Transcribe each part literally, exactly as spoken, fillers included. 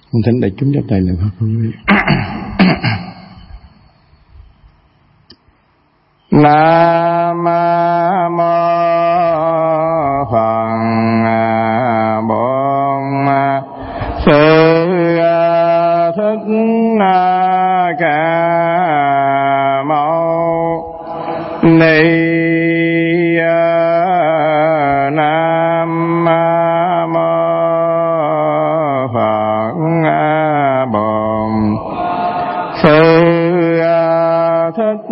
Con thỉnh đại chúng chắp tay lạy Phật. Nam mô Phật Bổn Sư Thích Ca Mâu Ni. Nam mô Phật Bổn Sư Thích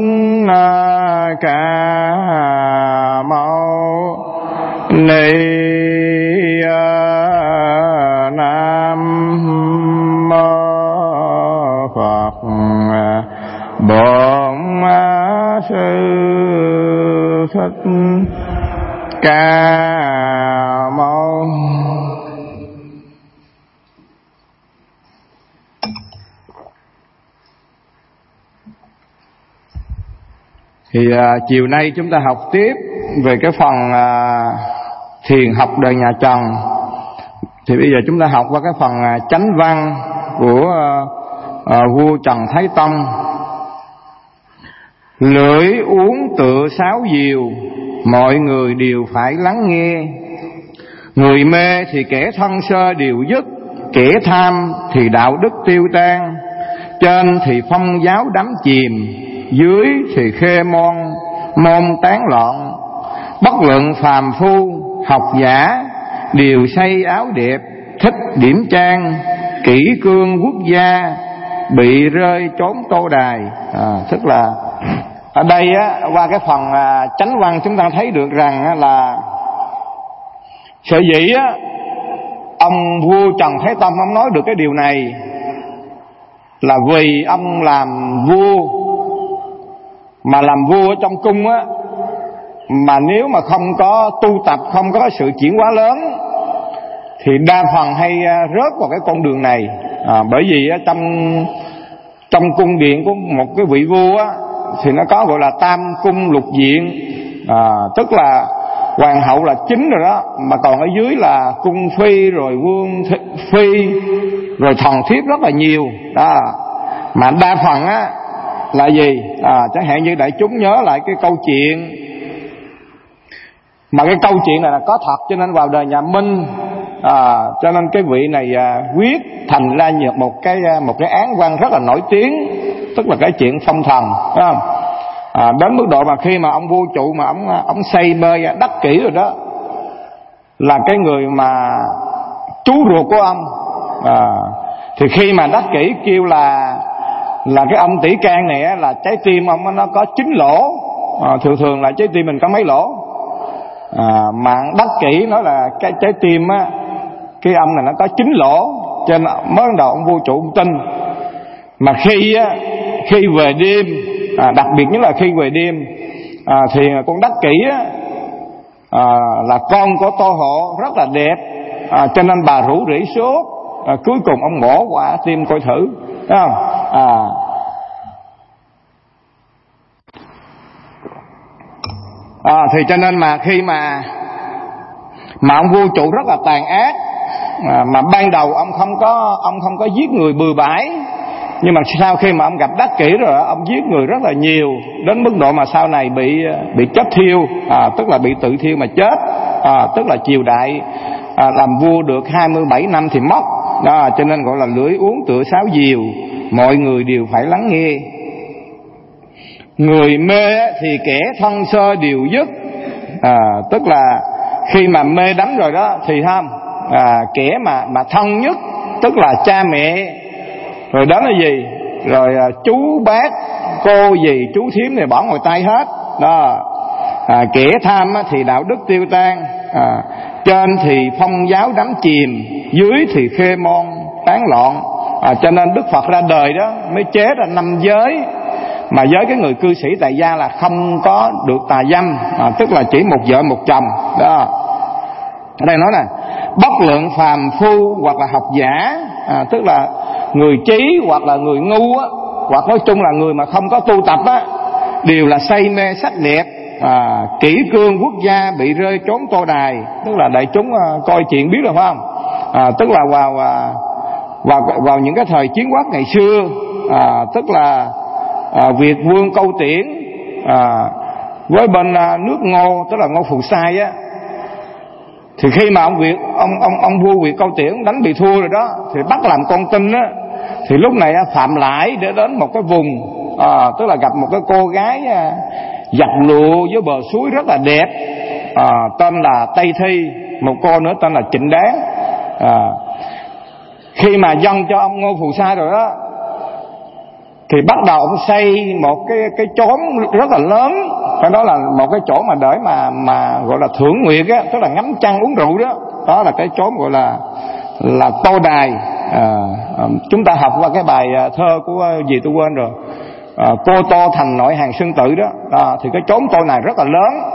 Ca Mâu Ni. Nam mô Phật Bổn Sư Thích Ca Mâu. Thì à, chiều nay chúng ta học tiếp về cái phần à, thiền học đời nhà Trần. Thì bây giờ chúng ta học qua cái phần à, chánh văn của à, à, vua Trần Thái Tông. Lưỡi uống tựa sáo diều, mọi người đều phải lắng nghe. Người mê thì kẻ thân sơ đều dứt, kẻ tham thì đạo đức tiêu tan. Trên thì phong giáo đắm chìm, dưới thì khê môn môn tán loạn. Bất luận phàm phu học giả, đều xây áo đẹp thích điểm trang. Kỷ cương quốc gia, bị rơi trốn tô đài. à, Tức là ở đây á, qua cái phần à, chánh văn chúng ta thấy được rằng á, là sở dĩ á, ông vua Trần Thái Tông ông nói được cái điều này là vì ông làm vua, mà làm vua ở trong cung á, mà nếu mà không có tu tập, không có sự chuyển hóa lớn thì đa phần hay rớt vào cái con đường này. à, Bởi vì á, trong trong cung điện của một cái vị vua á, thì nó có gọi là tam cung lục diện. à, Tức là hoàng hậu là chính rồi đó, mà còn ở dưới là cung phi, rồi vương phi, rồi thần thiếp rất là nhiều đó. Mà đa phần á là gì? à, Chẳng hạn như đại chúng nhớ lại cái câu chuyện, mà cái câu chuyện này là có thật, cho nên vào đời nhà Minh à, cho nên cái vị này à, viết thành ra một cái một cái án văn rất là nổi tiếng, tức là cái chuyện phong thần, phải không? À, đến mức độ mà khi mà ông vua trụ mà ông ông xây mê đắc kỷ rồi đó, là cái người mà chú ruột của ông à, thì khi mà đắc kỷ kêu là là cái ông tỷ can này là trái tim ông nó có chín lỗ. à, thường thường là trái tim mình có mấy lỗ, à, mà đắc kỷ nói là cái trái tim á, cái ông này nó có chín lỗ, cho nên mới đầu ông vua trụ ông tin. Mà khi á, khi về đêm, à, đặc biệt nhất là khi về đêm, à, thì con đắc kỷ á, à, là con của Tô Hộ rất là đẹp, à, cho nên bà rủ rỉ suốt. à, cuối cùng ông mổ quả tim coi thử, thấy không? À, à, thì cho nên mà khi mà mà ông vua trụ rất là tàn ác, à, mà ban đầu ông không có ông không có giết người bừa bãi, nhưng mà sau khi mà ông gặp đắc kỷ rồi, ông giết người rất là nhiều, đến mức độ mà sau này bị bị chết thiêu, à, tức là bị tự thiêu mà chết. à, Tức là triều đại à, làm vua được hai mươi bảy năm thì mất đó, cho nên gọi là lưỡi uống tựa sáo diều, mọi người đều phải lắng nghe. Người mê thì kẻ thân sơ đều dứt, à, tức là khi mà mê đắm rồi đó thì không, à, kẻ mà mà thân nhất, tức là cha mẹ, rồi đó là gì, rồi à, chú bác cô dì chú thím này bỏ ngoài tay hết đó. à, Kẻ tham thì đạo đức tiêu tan, à, trên thì phong giáo đắm chìm, dưới thì khê môn tán loạn. à, Cho nên Đức Phật ra đời đó mới chế ra năm giới, mà giới cái người cư sĩ tại gia là không có được tà dâm, à, tức là chỉ một vợ một chồng đó. Ở đây nói nè, bất luận phàm phu hoặc là học giả, à, tức là người trí hoặc là người ngu á, hoặc nói chung là người mà không có tu tập á, đều là say mê sắc đẹp. à, Kỷ cương quốc gia, bị rơi trốn tô đài, tức là đại chúng à, coi chuyện biết rồi phải không? à, Tức là vào à, vào vào những cái thời chiến quốc ngày xưa, à, tức là à, Việt vương Câu Tiễn à, với bên à, nước Ngô, tức là Ngô Phù Sai á, thì khi mà ông Việt ông ông ông vua Việt Câu Tiễn đánh bị thua rồi đó, thì bắt làm con tin á, thì lúc này Phạm Lãi để đến một cái vùng, à, tức là gặp một cái cô gái à, giặt lụa với bờ suối rất là đẹp, à, tên là Tây Thi, một cô nữa tên là Trịnh Đáng. À, khi mà dâng cho ông Ngô Phù Sai rồi đó, thì bắt đầu ông xây một cái cái chốn rất là lớn, cái đó là một cái chỗ mà để mà mà gọi là thưởng nguyệt á, tức là ngắm trăng uống rượu đó. Đó là cái chốn gọi là là Tô Đài. À, chúng ta học qua cái bài thơ của gì tôi quên rồi, à, Cô Tô thành nội hàng Sơn Tự đó. À, thì cái chốn Tô này rất là lớn,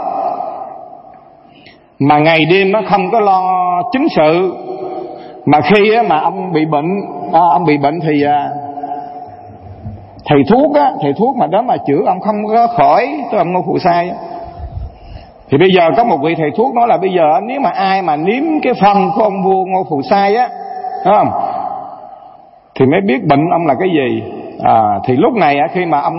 mà ngày đêm nó không có lo chính sự, mà khi á, mà ông bị bệnh, à, ông bị bệnh thì à, thầy thuốc á, thầy thuốc mà đó mà chữa ông không có khỏi, tức là ông Ngô Phù Sai á. Thì bây giờ có một vị thầy thuốc nói là bây giờ nếu mà ai mà nếm cái phân của ông vua Ngô Phù Sai á, đúng không, thì mới biết bệnh ông là cái gì. À, thì lúc này á, khi mà ông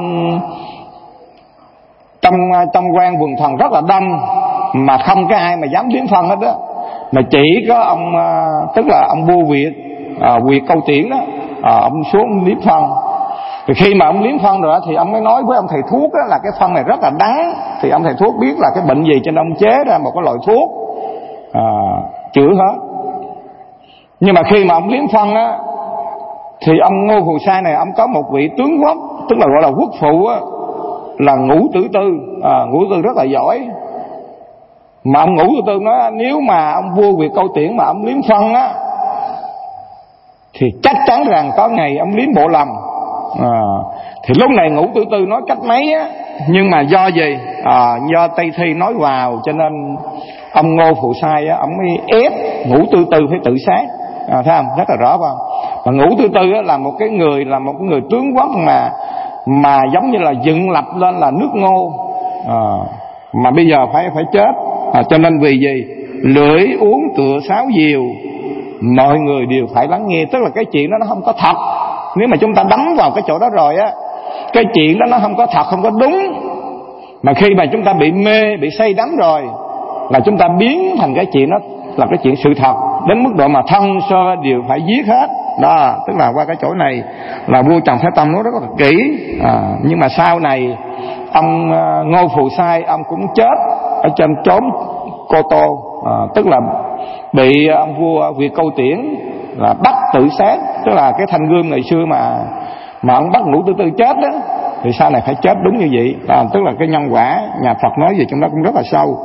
trong trong quan quần thần rất là đông, mà không có ai mà dám nếm phân hết đó, mà chỉ có ông, tức là ông vua Việt à, Việt Câu Tiễn đó, à, ông xuống nếm phân. Thì khi mà ông liếm phân rồi thì ông mới nói với ông thầy thuốc đó là cái phân này rất là đắng. Thì ông thầy thuốc biết là cái bệnh gì cho nên ông chế ra một cái loại thuốc à, chữa hết. Nhưng mà khi mà ông liếm phân á, thì ông Ngô Phù Sai này ông có một vị tướng quốc, tức là gọi là quốc phụ á, là Ngũ Tử Tư. à, Ngũ Tử Tư rất là giỏi. Mà ông Ngũ Tử Tư nói nếu mà ông vua Việt Câu Tiễn mà ông liếm phân á, thì chắc chắn rằng có ngày ông liếm bộ lầm. À, thì lúc này Ngũ Tử Tư nói cách mấy á, nhưng mà do gì? À, do Tây Thi nói vào, cho nên ông Ngô Phù Sai á, ông mới ép Ngũ Tử Tư phải tự sát. À, thấy không? Rất là rõ không? Mà Ngũ Tử Tư á, là một cái người là một cái người tướng quốc mà mà giống như là dựng lập lên là nước Ngô, à, mà bây giờ phải phải chết. À, cho nên vì gì? Lưỡi uống tựa sáo diều, mọi người đều phải lắng nghe. Tức là cái chuyện đó nó không có thật. Nếu mà chúng ta đắm vào cái chỗ đó rồi á, cái chuyện đó nó không có thật, không có đúng. Mà khi mà chúng ta bị mê, bị say đắm rồi, là chúng ta biến thành cái chuyện đó là cái chuyện sự thật, đến mức độ mà thân sơ đều phải giết hết. Đó, tức là qua cái chỗ này là vua Trần Thái Tông nói rất là kỹ. À, nhưng mà sau này ông Ngô Phù Sai ông cũng chết ở trên chốn Cô Tô, à, tức là bị ông vua Việt Câu Tiễn là bắt tự sát. Tức là cái thanh gươm ngày xưa mà mà ông bắt Ngũ Tử Tư chết đó, thì sau này phải chết đúng như vậy. À, tức là cái nhân quả nhà Phật nói về trong đó cũng rất là sâu.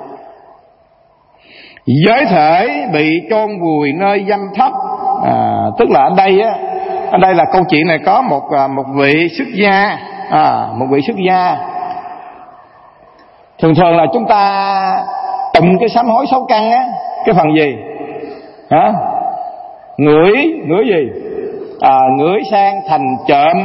Giới thể bị chôn vùi nơi dâm thấp. À, tức là ở đây á, ở đây là câu chuyện này có một một vị xuất gia, à, một vị xuất gia. Thường thường là chúng ta tụng cái sám hối sáu căn á, cái phần gì? Hả? Ngửi, ngửi gì? À, ngửi sang thành trộm,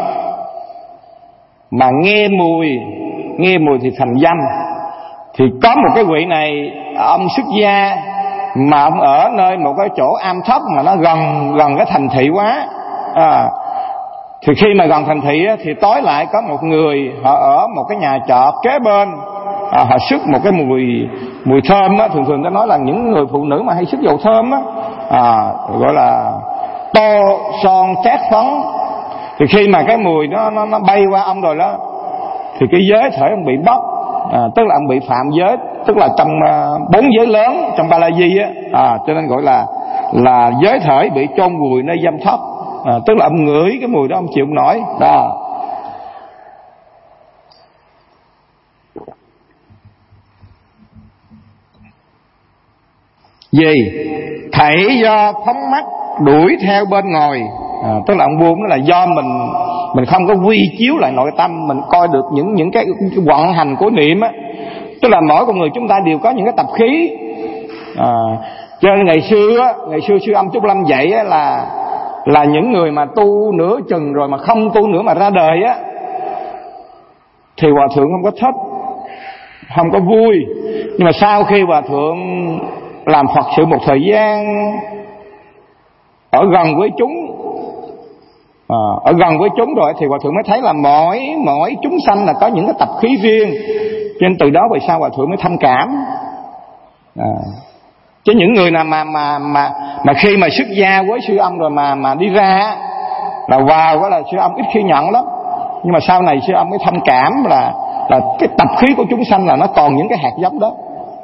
mà nghe mùi, nghe mùi thì thành dâm. Thì có một cái vị này, ông xuất gia, mà ông ở nơi một cái chỗ am thấp mà nó gần gần cái thành thị quá. À, thì khi mà gần thành thị á, thì tối lại có một người họ ở một cái nhà trọ kế bên, à, họ sức một cái mùi mùi thơm á. Thường thường ta nói là những người phụ nữ mà hay sức dầu thơm á, à, gọi là tô son chát phấn. Thì khi mà cái mùi nó nó, nó bay qua ông rồi đó, thì cái giới thể ông bị bóc. À, tức là ông bị phạm giới, tức là trong uh, bốn giới lớn trong Ba La Di á, à, cho nên gọi là là giới thể bị chôn vùi nơi dâm thấp. À, tức là ông ngửi cái mùi đó ông chịu không nổi đó. Gì? Thảy do phóng mắt đuổi theo bên ngoài. À, tức là ông vua nói là do mình mình không có quy chiếu lại nội tâm, mình coi được những những cái, cái vận hành của niệm á. Tức là mỗi con người chúng ta đều có những cái tập khí. À, cho nên ngày xưa á, ngày xưa sư âm Trúc Lâm dạy á, là là những người mà tu nửa chừng rồi mà không tu nữa mà ra đời á, thì hòa thượng không có thích, không có vui. Nhưng mà sau khi hòa thượng làm Phật sự một thời gian, ở gần với chúng, à, ở gần với chúng rồi thì Hòa Thượng mới thấy là mỗi mỗi chúng sanh là có những cái tập khí riêng, cho nên từ đó về sau Hòa Thượng mới thông cảm. À, chứ những người nào mà mà mà mà khi mà xuất gia với sư ông rồi mà mà đi ra là vào đó là sư ông ít khi nhận lắm, nhưng mà sau này sư ông mới thông cảm là là cái tập khí của chúng sanh là nó còn những cái hạt giống đó.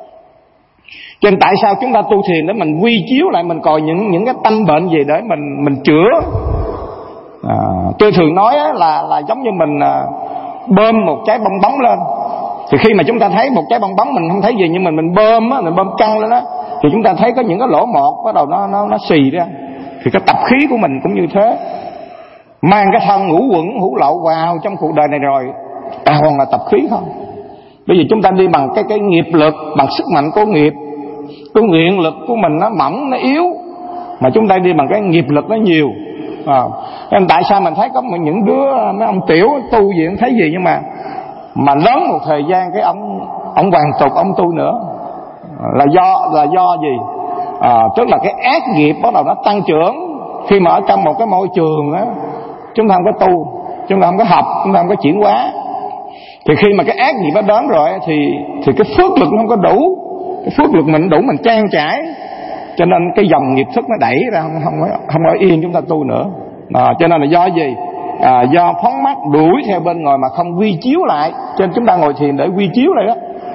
Cho nên tại sao chúng ta tu thiền để mình quy chiếu lại, mình coi những những cái tâm bệnh gì để mình mình chữa. À, tôi thường nói là là giống như mình à, bơm một trái bong bóng lên, thì khi mà chúng ta thấy một trái bong bóng mình không thấy gì, nhưng mà mình bơm á, mình bơm căng lên đó thì chúng ta thấy có những cái lỗ mọt bắt đầu nó nó nó xì ra. Thì cái tập khí của mình cũng như thế, mang cái thân ngũ quẩn hữu lậu vào trong cuộc đời này rồi toàn là tập khí không. Bởi vì chúng ta đi bằng cái cái nghiệp lực, bằng sức mạnh của nghiệp, cái nguyện lực của mình nó mỏng, nó yếu, mà chúng ta đi bằng cái nghiệp lực nó nhiều. À, nên tại sao mình thấy có những đứa mấy ông tiểu tu gì không thấy gì, nhưng mà mà lớn một thời gian cái ông ông hoàn tục ông tu nữa, là do là do gì? À, tức là cái ác nghiệp bắt đầu nó tăng trưởng. Khi mà ở trong một cái môi trường á, chúng ta không có tu, chúng ta không có học, chúng ta không có chuyển hóa, thì khi mà cái ác nghiệp nó đến rồi thì thì cái phước lực nó không có đủ, cái phước lực mình đủ mình trang trải, cho nên cái dòng nghiệp thức nó đẩy ra không không có, không có yên chúng ta tu nữa. À, cho nên là do gì? À, do phóng mắt đuổi theo bên ngoài mà không quy chiếu lại. Cho nên chúng ta ngồi thiền để quy chiếu lại đó.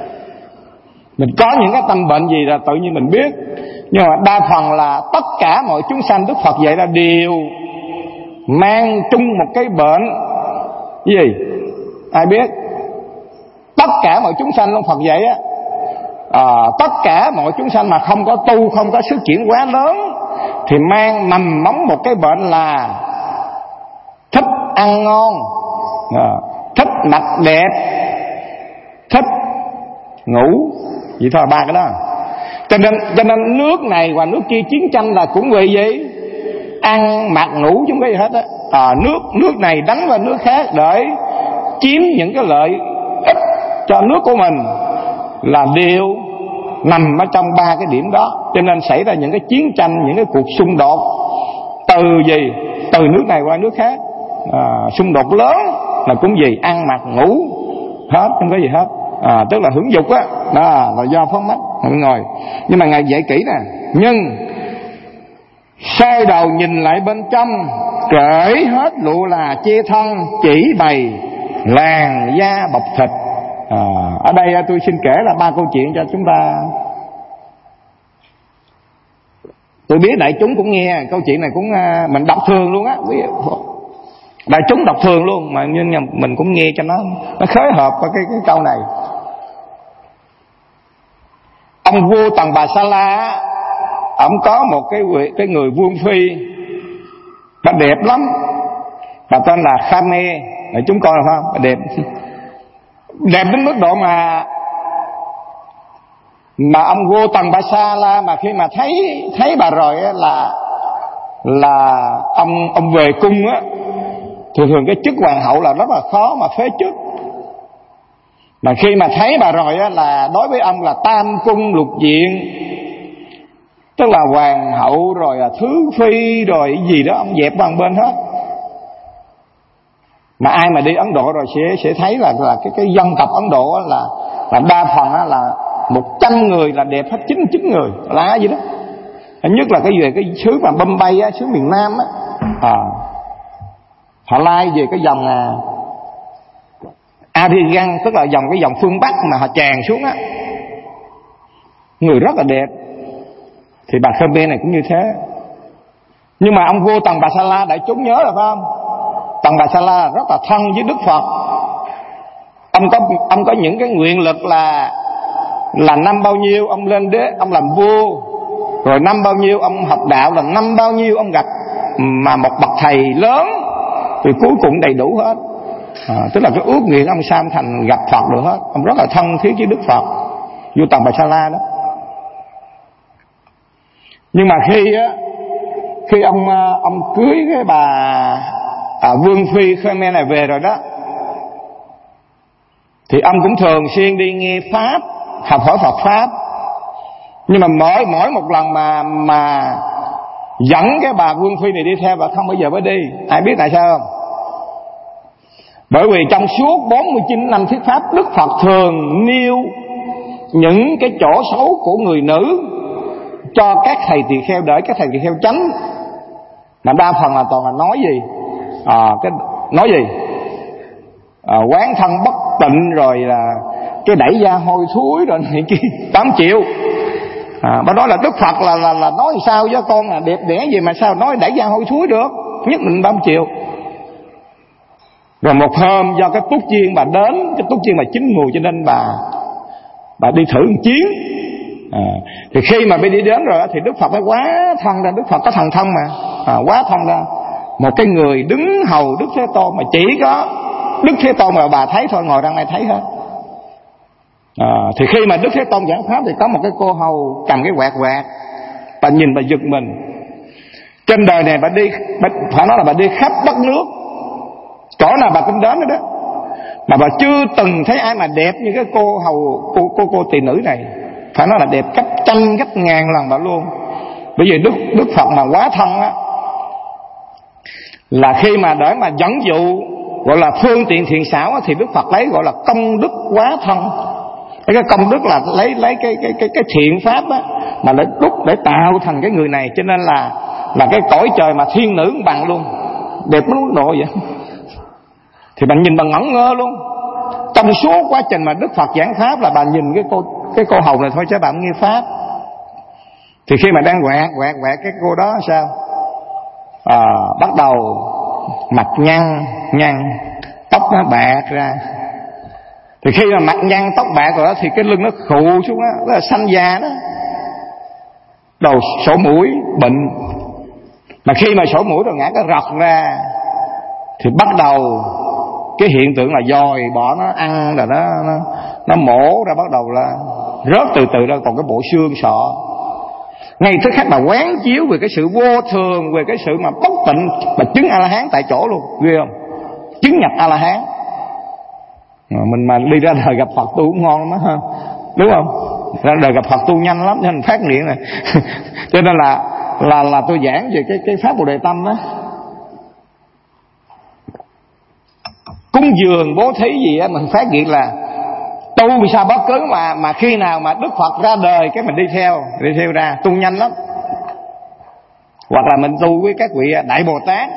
Mình có những cái tâm bệnh gì là tự nhiên mình biết, nhưng mà đa phần là tất cả mọi chúng sanh Đức Phật dạy là đều mang chung một cái bệnh gì? Ai biết? Tất cả mọi chúng sanh luôn, Phật dạy á, à, tất cả mọi chúng sanh mà không có tu, không có sức chuyển hóa lớn thì mang mầm móng một cái bệnh là thích ăn ngon, à, thích mặc đẹp, thích ngủ, vậy thôi, ba cái đó. Cho nên cho nên nước này và nước kia chiến tranh là cũng vì gì? Ăn mặc ngủ chúng cái gì hết á. À, nước nước này đánh vào nước khác để chiếm những cái lợi ích cho nước của mình, là đều nằm ở trong ba cái điểm đó. Cho nên xảy ra những cái chiến tranh, những cái cuộc xung đột từ gì? Từ nước này qua nước khác. À, xung đột lớn là cũng gì? Ăn mặc ngủ hết, không có gì hết. À, tức là hưởng dục á, đó là do phóng mắt ngồi. Nhưng mà ngài dạy kỹ nè, nhưng xoay đầu nhìn lại bên trong, cởi hết lụa là che thân, chỉ bày làn da bọc thịt. À, ở đây tôi xin kể là ba câu chuyện cho chúng ta. Tôi biết đại chúng cũng nghe câu chuyện này, cũng mình đọc thường luôn á, đại chúng đọc thường luôn, mà nhưng mình cũng nghe cho nó nó khối hợp với cái cái câu này. Ông vua Tần Bà Sa La, ông có một cái cái người vương phi, bà đẹp lắm, bà tên là Khame, để chúng coi được không? Bà đẹp, đẹp đến mức độ mà mà ông vua Tần Bà Sa La mà khi mà thấy thấy bà rồi á, là là ông ông về cung á, thường thường cái chức hoàng hậu là rất là khó mà phế chức. Mà khi mà thấy bà rồi á, là đối với ông là tam cung lục diện, tức là hoàng hậu rồi là thứ phi rồi gì đó, ông dẹp bằng bên hết. Mà ai mà đi Ấn Độ rồi sẽ sẽ thấy là là cái cái dân tộc Ấn Độ á, là là đa phần á, là một trăm người là đẹp hết chín chín người, là gì đó. Nhất là cái về cái xứ mà Bombay á, xứ miền Nam á, à, họ lai về cái dòng à, Arigan, tức là dòng cái dòng phương Bắc mà họ tràn xuống á, người rất là đẹp. Thì bà Khmer này cũng như thế. Nhưng mà ông vua Tần Bà Sa La, đại chúng nhớ là phải không? Tần Bà Sa La rất là thân với Đức Phật. Ông có ông có những cái nguyện lực là là năm bao nhiêu ông lên đế, ông làm vua, rồi năm bao nhiêu ông học đạo, là năm bao nhiêu ông gặp mà một bậc thầy lớn, thì cuối cùng đầy đủ hết. À, tức là cái ước nguyện ông Sam thành gặp Phật được hết. Ông rất là thân thiết với Đức Phật, vua Tần Bà Sa La đó. Nhưng mà khi á, khi ông ông cưới cái bà à, vương phi Khmer này về rồi đó, thì ông cũng thường xuyên đi nghe pháp, học hỏi Phật pháp. Nhưng mà mỗi mỗi một lần mà mà dẫn cái bà Vương Phi này đi theo và không bao giờ mới đi. Ai biết tại sao không? Bởi vì trong suốt bốn mươi chín năm thuyết pháp, Đức Phật thường nêu những cái chỗ xấu của người nữ cho các thầy tỳ kheo, để các thầy tỳ kheo tránh. Mà đa phần là toàn là nói gì? À, cái nói gì? À, quán thân bất tịnh, rồi là cái đẩy da hôi thối rồi này kia, tám triệu. À, bà nói là Đức Phật là là là nói sao với con là đẹp đẽ gì mà sao nói đẩy da hôi thối được, nhất định tám triệu. Rồi một hôm do cái túc duyên bà đến, cái túc duyên mà chín mùi, cho nên bà bà đi thử một chuyến. À, thì khi mà bị đi đến rồi thì Đức Phật mới quá thân ra. Đức Phật có thần thông mà, à, quá thân ra một cái người đứng hầu Đức Thế Tôn, mà chỉ có Đức Thế Tôn mà bà thấy thôi, ngồi đằng này thấy hết. À, thì khi mà Đức Thế Tôn giảng pháp thì có một cái cô hầu cầm cái quạt quạt, bà nhìn bà giật mình. Trên đời này bà đi, bà, phải nói là bà đi khắp đất nước, chỗ nào bà cũng đến đó, mà bà chưa từng thấy ai mà đẹp như cái cô hầu cô cô cô tỳ nữ này. Phải nói là đẹp gấp trăm gấp ngàn lần bà luôn. Bởi vì Đức Đức Phật mà quá thân á, là khi mà để mà dẫn dụ gọi là phương tiện thiện xảo á, thì Đức Phật lấy gọi là công đức quá thân. Cái công đức là lấy lấy cái cái cái cái thiện pháp á, mà để đúc để tạo thành cái người này. Cho nên là là cái cõi trời mà thiên nữ bằng luôn, đẹp đến mức độ vậy. Thì bạn nhìn bằng ngẩn ngơ luôn. Trong suốt quá trình mà Đức Phật giảng pháp là bà nhìn cái cô cái cô hầu này thôi, chứ bà không nghe pháp. Thì khi mà đang quẹt quẹt quẹt cái cô đó sao? À, bắt đầu mặt nhăn nhăn, tóc nó bạc ra. Thì khi mà mặt nhăn tóc bạc rồi đó, thì cái lưng nó khụ xuống đó, đó là xanh da đó. Đầu sổ mũi bệnh. Mà khi mà sổ mũi rồi ngã cái rọc ra, thì bắt đầu cái hiện tượng là dòi bỏ nó ăn, rồi nó nó, nó mổ ra, bắt đầu là rớt từ từ ra còn cái bộ xương sọ. Ngay tức khắc mà quán chiếu về cái sự vô thường, về cái sự mà bất tịnh, mà chứng A La Hán tại chỗ luôn, ghê không? Chứng nhập A La Hán. Mình mà đi ra đời gặp Phật tu cũng ngon lắm á, đúng không? Ra đời gặp Phật tu nhanh lắm, nên phát niệm này. Cho nên là là là tôi giảng về cái cái pháp Bồ Đề Tâm đó. Cúng dường bố thí gì á, mình phát hiện là tu sao bất cứ mà mà khi nào mà Đức Phật ra đời cái mình đi theo, đi theo ra tu nhanh lắm. Hoặc là mình tu với các vị Đại Bồ Tát,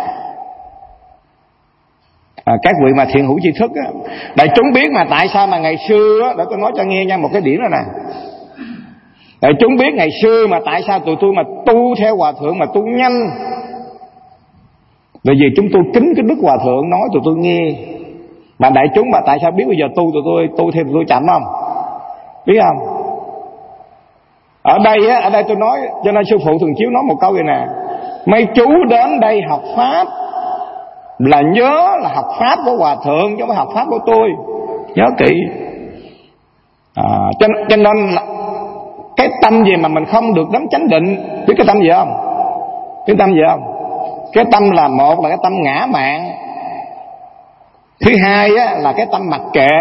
à, các vị mà thiện hữu tri thức á. Đại chúng biết mà tại sao mà ngày xưa á, để tôi nói cho nghe nha, một cái điểm đó nè. Đại chúng biết ngày xưa mà tại sao tụi tôi mà tu theo Hòa Thượng mà tu nhanh. Bởi vì chúng tôi kính cái Đức Hòa Thượng nói tụi tôi nghe. Mà đại chúng mà tại sao biết bây giờ tu tụi tôi tu theo tụi tôi chậm không? Biết không? Ở đây á, ở đây tôi nói, cho nên sư phụ thường chiếu nói một câu vậy nè: mấy chú đến đây học pháp là nhớ là học pháp của Hòa Thượng, chứ không phải học pháp của tôi. Nhớ kỹ. À, cho, cho nên là cái tâm gì mà mình không được đấng chánh định. Biết cái tâm gì không? Cái tâm gì không? Cái tâm là một là cái tâm ngã mạn, thứ hai á, là cái tâm mặc kệ.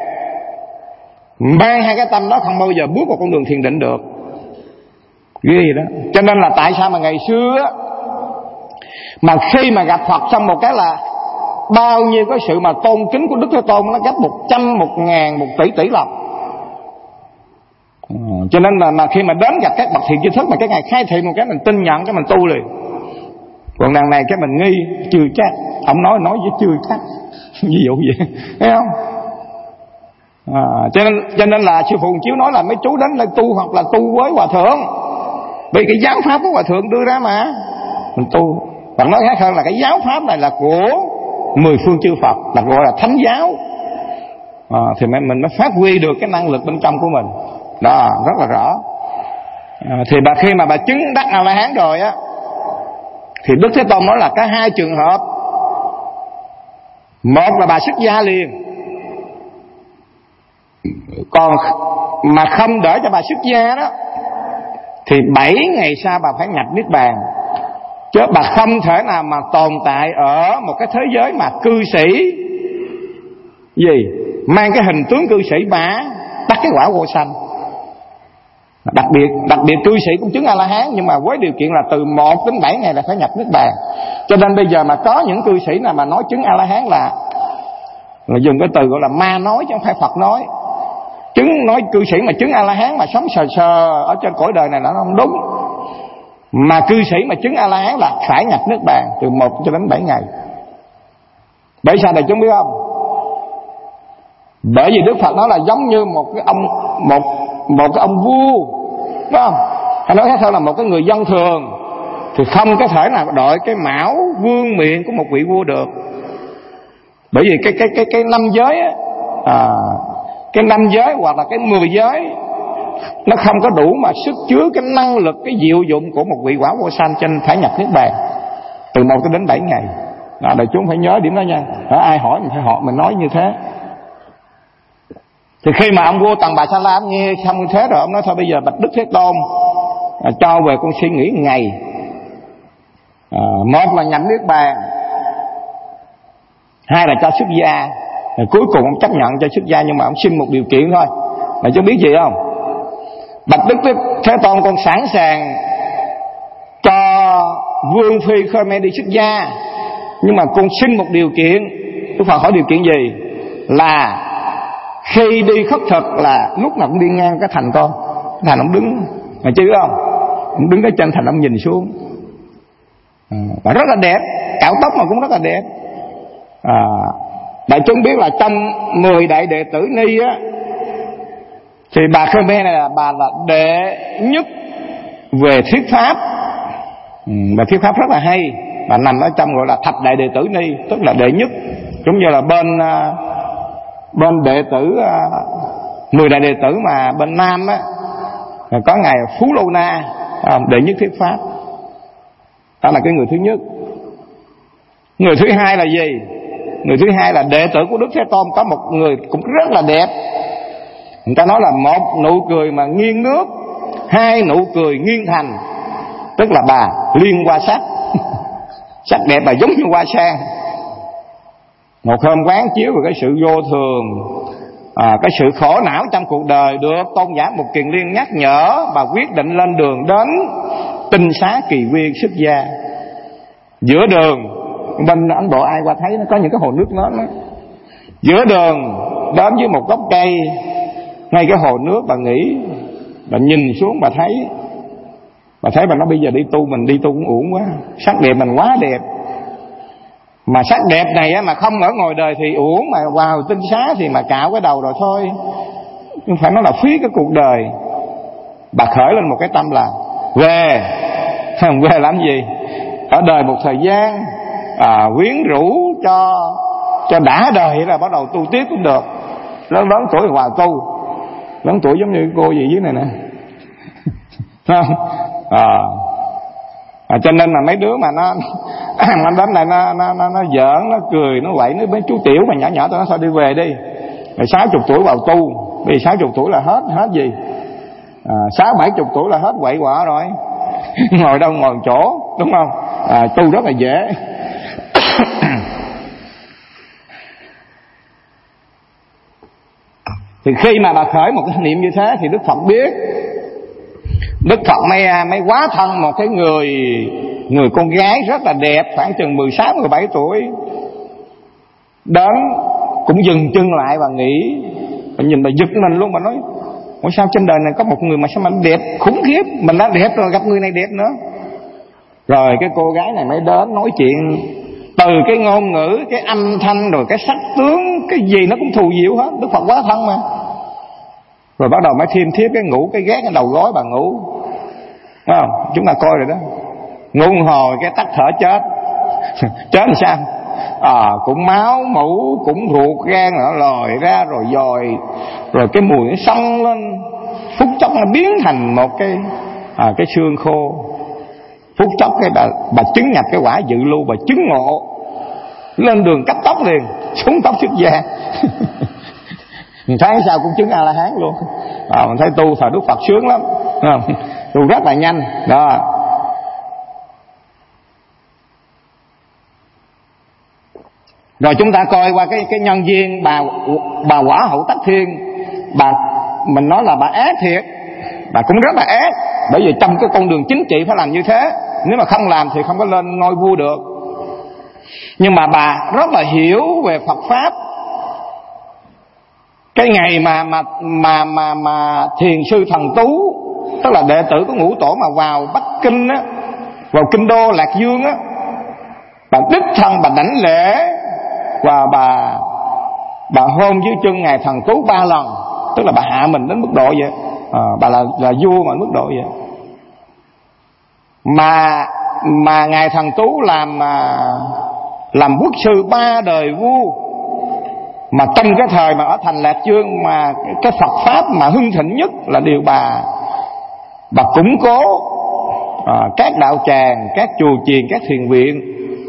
Mang hai cái tâm đó không bao giờ bước vào con đường thiền định được. Ghê gì đó. Cho nên là tại sao mà ngày xưa á, mà khi mà gặp Phật xong một cái là bao nhiêu cái sự mà tôn kính của Đức Thế Tôn nó gấp một trăm, một ngàn, một tỷ tỷ lần. Cho nên là mà khi mà đến gặp các bậc thiện tri thức mà cái ngày khai thị một cái mình tin nhận cái mình tu liền. Còn đằng này cái mình nghi chưa chắc. Ông nói nói với chưa chắc. Ví dụ vậy, thấy không? À, cho nên cho nên là sư phụ chiếu nói là mấy chú đến đây tu hoặc là tu với Hòa Thượng, vì cái giáo pháp của Hòa Thượng đưa ra mà mình tu. Bạn nói khác hơn là cái giáo pháp này là của mười phương chư Phật, là gọi là thánh giáo. À, thì mình mình mới phát huy được cái năng lực bên trong của mình. Đó, rất là rõ. À, thì bà khi mà bà chứng đắc A La Hán rồi á, thì Đức Thế Tôn nói là có hai trường hợp. Một là bà xuất gia liền, còn mà không để cho bà xuất gia đó thì bảy ngày sau bà phải nhập niết bàn. Chứ bà không thể nào mà tồn tại ở một cái thế giới mà cư sĩ gì mang cái hình tướng cư sĩ bà đắc cái quả vô sanh. Đặc biệt đặc biệt cư sĩ cũng chứng A La Hán, nhưng mà với điều kiện là từ một đến bảy ngày là phải nhập Niết Bàn. Cho nên bây giờ mà có những cư sĩ nào mà nói chứng A La Hán là là dùng cái từ gọi là ma nói chứ không phải Phật nói. Chứng nói cư sĩ mà chứng A La Hán mà sống sờ sờ ở trên cõi đời này nó không đúng. Mà cư sĩ mà chứng A La Hán là phải nhập Niết Bàn từ một cho đến bảy ngày. Bởi sao đại chúng biết không? Bởi vì Đức Phật nói là giống như một cái ông một một cái ông vua, đúng không? Hay nói khác hơn là một cái người dân thường thì không có thể nào đội cái mão vương miện của một vị vua được. Bởi vì cái cái cái cái năm giới á, à, cái năm giới hoặc là cái mười giới nó không có đủ mà sức chứa cái năng lực, cái diệu dụng của một vị quả vô sanh, cho nên phải nhập Niết Bàn từ một đến bảy ngày. Đó, đại chúng phải nhớ điểm đó nha. Đó, ai hỏi mình phải hỏi, mình nói như thế. Thì khi mà ông vua Tần Bà Sa La nghe xong như thế rồi, ông nói thôi bây giờ bạch Đức Thế Tôn, à, cho về con suy nghĩ ngày. À, một là nhập Niết Bàn, hai là cho xuất gia. Rồi cuối cùng ông chấp nhận cho xuất gia, nhưng mà ông xin một điều kiện thôi. Mà chú biết gì không? Bạch Đức Thế Tôn, con sẵn sàng cho Vương Phi Khmer đi xuất gia, nhưng mà con xin một điều kiện. Đức Phật hỏi điều kiện gì? Là khi đi khất thực là lúc nào cũng đi ngang cái thành con. Thành ông đứng, mà chứ không? Ông đứng ở trên thành, ông nhìn xuống. À, rất là đẹp, cạo tóc mà cũng rất là đẹp. À, đại chúng biết là trong mười đại đệ tử Ni á, thì bà Khmer này là bà là đệ nhất về thuyết pháp. Ừ, bà thuyết pháp rất là hay. Bà nằm ở trong gọi là thập đại đệ tử Ni, tức là đệ nhất. Giống như là bên bên đệ tử mười đại đệ tử mà bên Nam á, có ngài Phú Lô Na, đệ nhất thuyết pháp. Đó là cái người thứ nhất. Người thứ hai là gì? Người thứ hai là đệ tử của Đức Thế Tôn, có một người cũng rất là đẹp. Người ta nói là một nụ cười mà nghiêng nước, hai nụ cười nghiêng thành, tức là bà Liên Hoa Sắc. Sắc đẹp mà giống như hoa sen. Một hôm quán chiếu về cái sự vô thường, à, cái sự khổ não trong cuộc đời, được Tôn giả Mục Kiền Liên nhắc nhở, bà quyết định lên đường đến Tinh Xá Kỳ Viên xuất gia. Giữa đường bên Ấn Độ ai qua thấy nó có những cái hồ nước lớn đó. Giữa đường đến với một gốc cây, ngay cái hồ nước, bà nghĩ, bà nhìn xuống, bà thấy bà thấy bà nói bây giờ đi tu, mình đi tu cũng uổng quá, sắc đẹp mình quá đẹp. Mà sắc đẹp này á, mà không ở ngoài đời thì uổng, mà vào Tinh Xá thì mà cạo cái đầu rồi thôi. Nhưng phải nói là phí cái cuộc đời. Bà khởi lên một cái tâm là về. Không về làm gì? Ở đời một thời gian, à, quyến rũ cho cho đã đời là bắt đầu tu tiếp cũng được. Lớn lớn tuổi hòa tu, lớn tuổi giống như cô gì dưới này nè. Không? À, à, cho nên là mấy đứa mà nó nó đến này nó nó nó nó giỡn, nó cười, nó quậy, nó mấy chú tiểu mà nhỏ nhỏ tao nói thôi đi về đi. Rồi sáu chục tuổi vào tu, vì sáu chục tuổi là hết hết gì? À, sáu bảy chục tuổi là hết quậy quọ rồi. Ngồi đâu ngồi chỗ, đúng không? À, tu rất là dễ. Thì khi mà bà khởi một cái niệm như thế thì Đức Phật biết, Đức Phật mới mới hóa thân một cái người người con gái rất là đẹp, khoảng chừng mười sáu mười bảy tuổi, đến cũng dừng chân lại và nghĩ, và nhìn bà giật mình luôn, bà nói ủa sao trên đời này có một người mà sao mà đẹp khủng khiếp, mình đã đẹp rồi gặp người này đẹp nữa. Rồi cái cô gái này mới đến nói chuyện, từ cái ngôn ngữ, cái âm thanh, rồi cái sắc tướng, cái gì nó cũng thù diệu hết. Đức Phật hóa thân mà. Rồi bắt đầu mới thêm thiết cái ngủ, cái ghét cái đầu gối bà ngủ. Đúng không? Chúng ta coi rồi đó. Ngủ một hồi cái tắt thở chết. Chết làm sao? À, cũng máu mũ, cũng ruột gan nó lòi ra rồi dòi, rồi cái mùi nó xông lên, phút chốc nó biến thành một cái à, cái xương khô. Phút chốc cái bà, bà chứng nhập cái quả dự lưu, bà chứng ngộ, lên đường cắt tóc liền, xuống tóc xuất gia. Mình thấy sao cũng chứng A La Hán luôn. À, mình thấy tu thời Đức Phật sướng lắm, tu rất là nhanh đó. Rồi chúng ta coi qua cái cái nhân duyên bà bà Quả Hậu Tắc Thiên, bà mình nói là bà ác thiệt, bà cũng rất là ác, bởi vì trong cái con đường chính trị phải làm như thế, nếu mà không làm thì không có lên ngôi vua được. Nhưng mà bà rất là hiểu về Phật pháp. Cái ngày mà mà mà mà mà thiền sư Thần Tú, tức là đệ tử của Ngũ Tổ mà vào Bắc Kinh á, vào kinh đô Lạc Dương á, bà đích thân bà đảnh lễ và bà bà hôn dưới chân ngài Thần Tú ba lần, tức là bà hạ mình đến mức độ vậy. À, bà là là vua mà mức độ vậy. Mà mà ngài Thần Tú làm làm quốc sư ba đời vua, mà trong cái thời mà ở thành Lạc Dương mà cái Phật pháp mà hưng thịnh nhất là điều bà bà củng cố à, các đạo tràng, các chùa chiền, các thiền viện.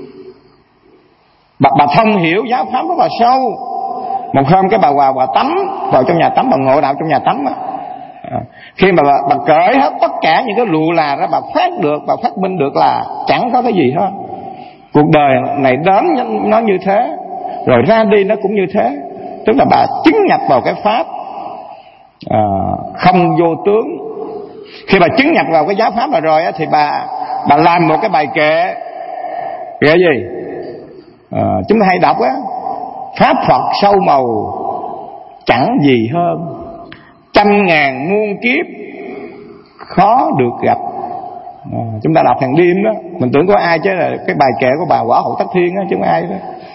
Bà, bà thông hiểu giáo pháp rất là sâu. Một hôm cái bà vào bà tắm vào trong nhà tắm, bà ngộ đạo trong nhà tắm á. À, khi mà bà, bà cởi hết tất cả những cái lụa là ra, bà phát được, bà phát minh được là chẳng có cái gì hết. Cuộc đời này đến nó như thế, rồi ra đi nó cũng như thế. Tức là bà chứng nhập vào cái pháp à, không vô tướng. Khi bà chứng nhập vào cái giáo pháp này rồi á, thì bà bà làm một cái bài kệ. Kệ gì? À, chúng ta hay đọc á: pháp Phật sâu màu chẳng gì hơn, trăm ngàn muôn kiếp khó được gặp. À, chúng ta đọc hàng đêm đó, mình tưởng có ai chứ là cái bài kệ của bà Quả Hậu Tắc Thiên á, chứ không ai đó.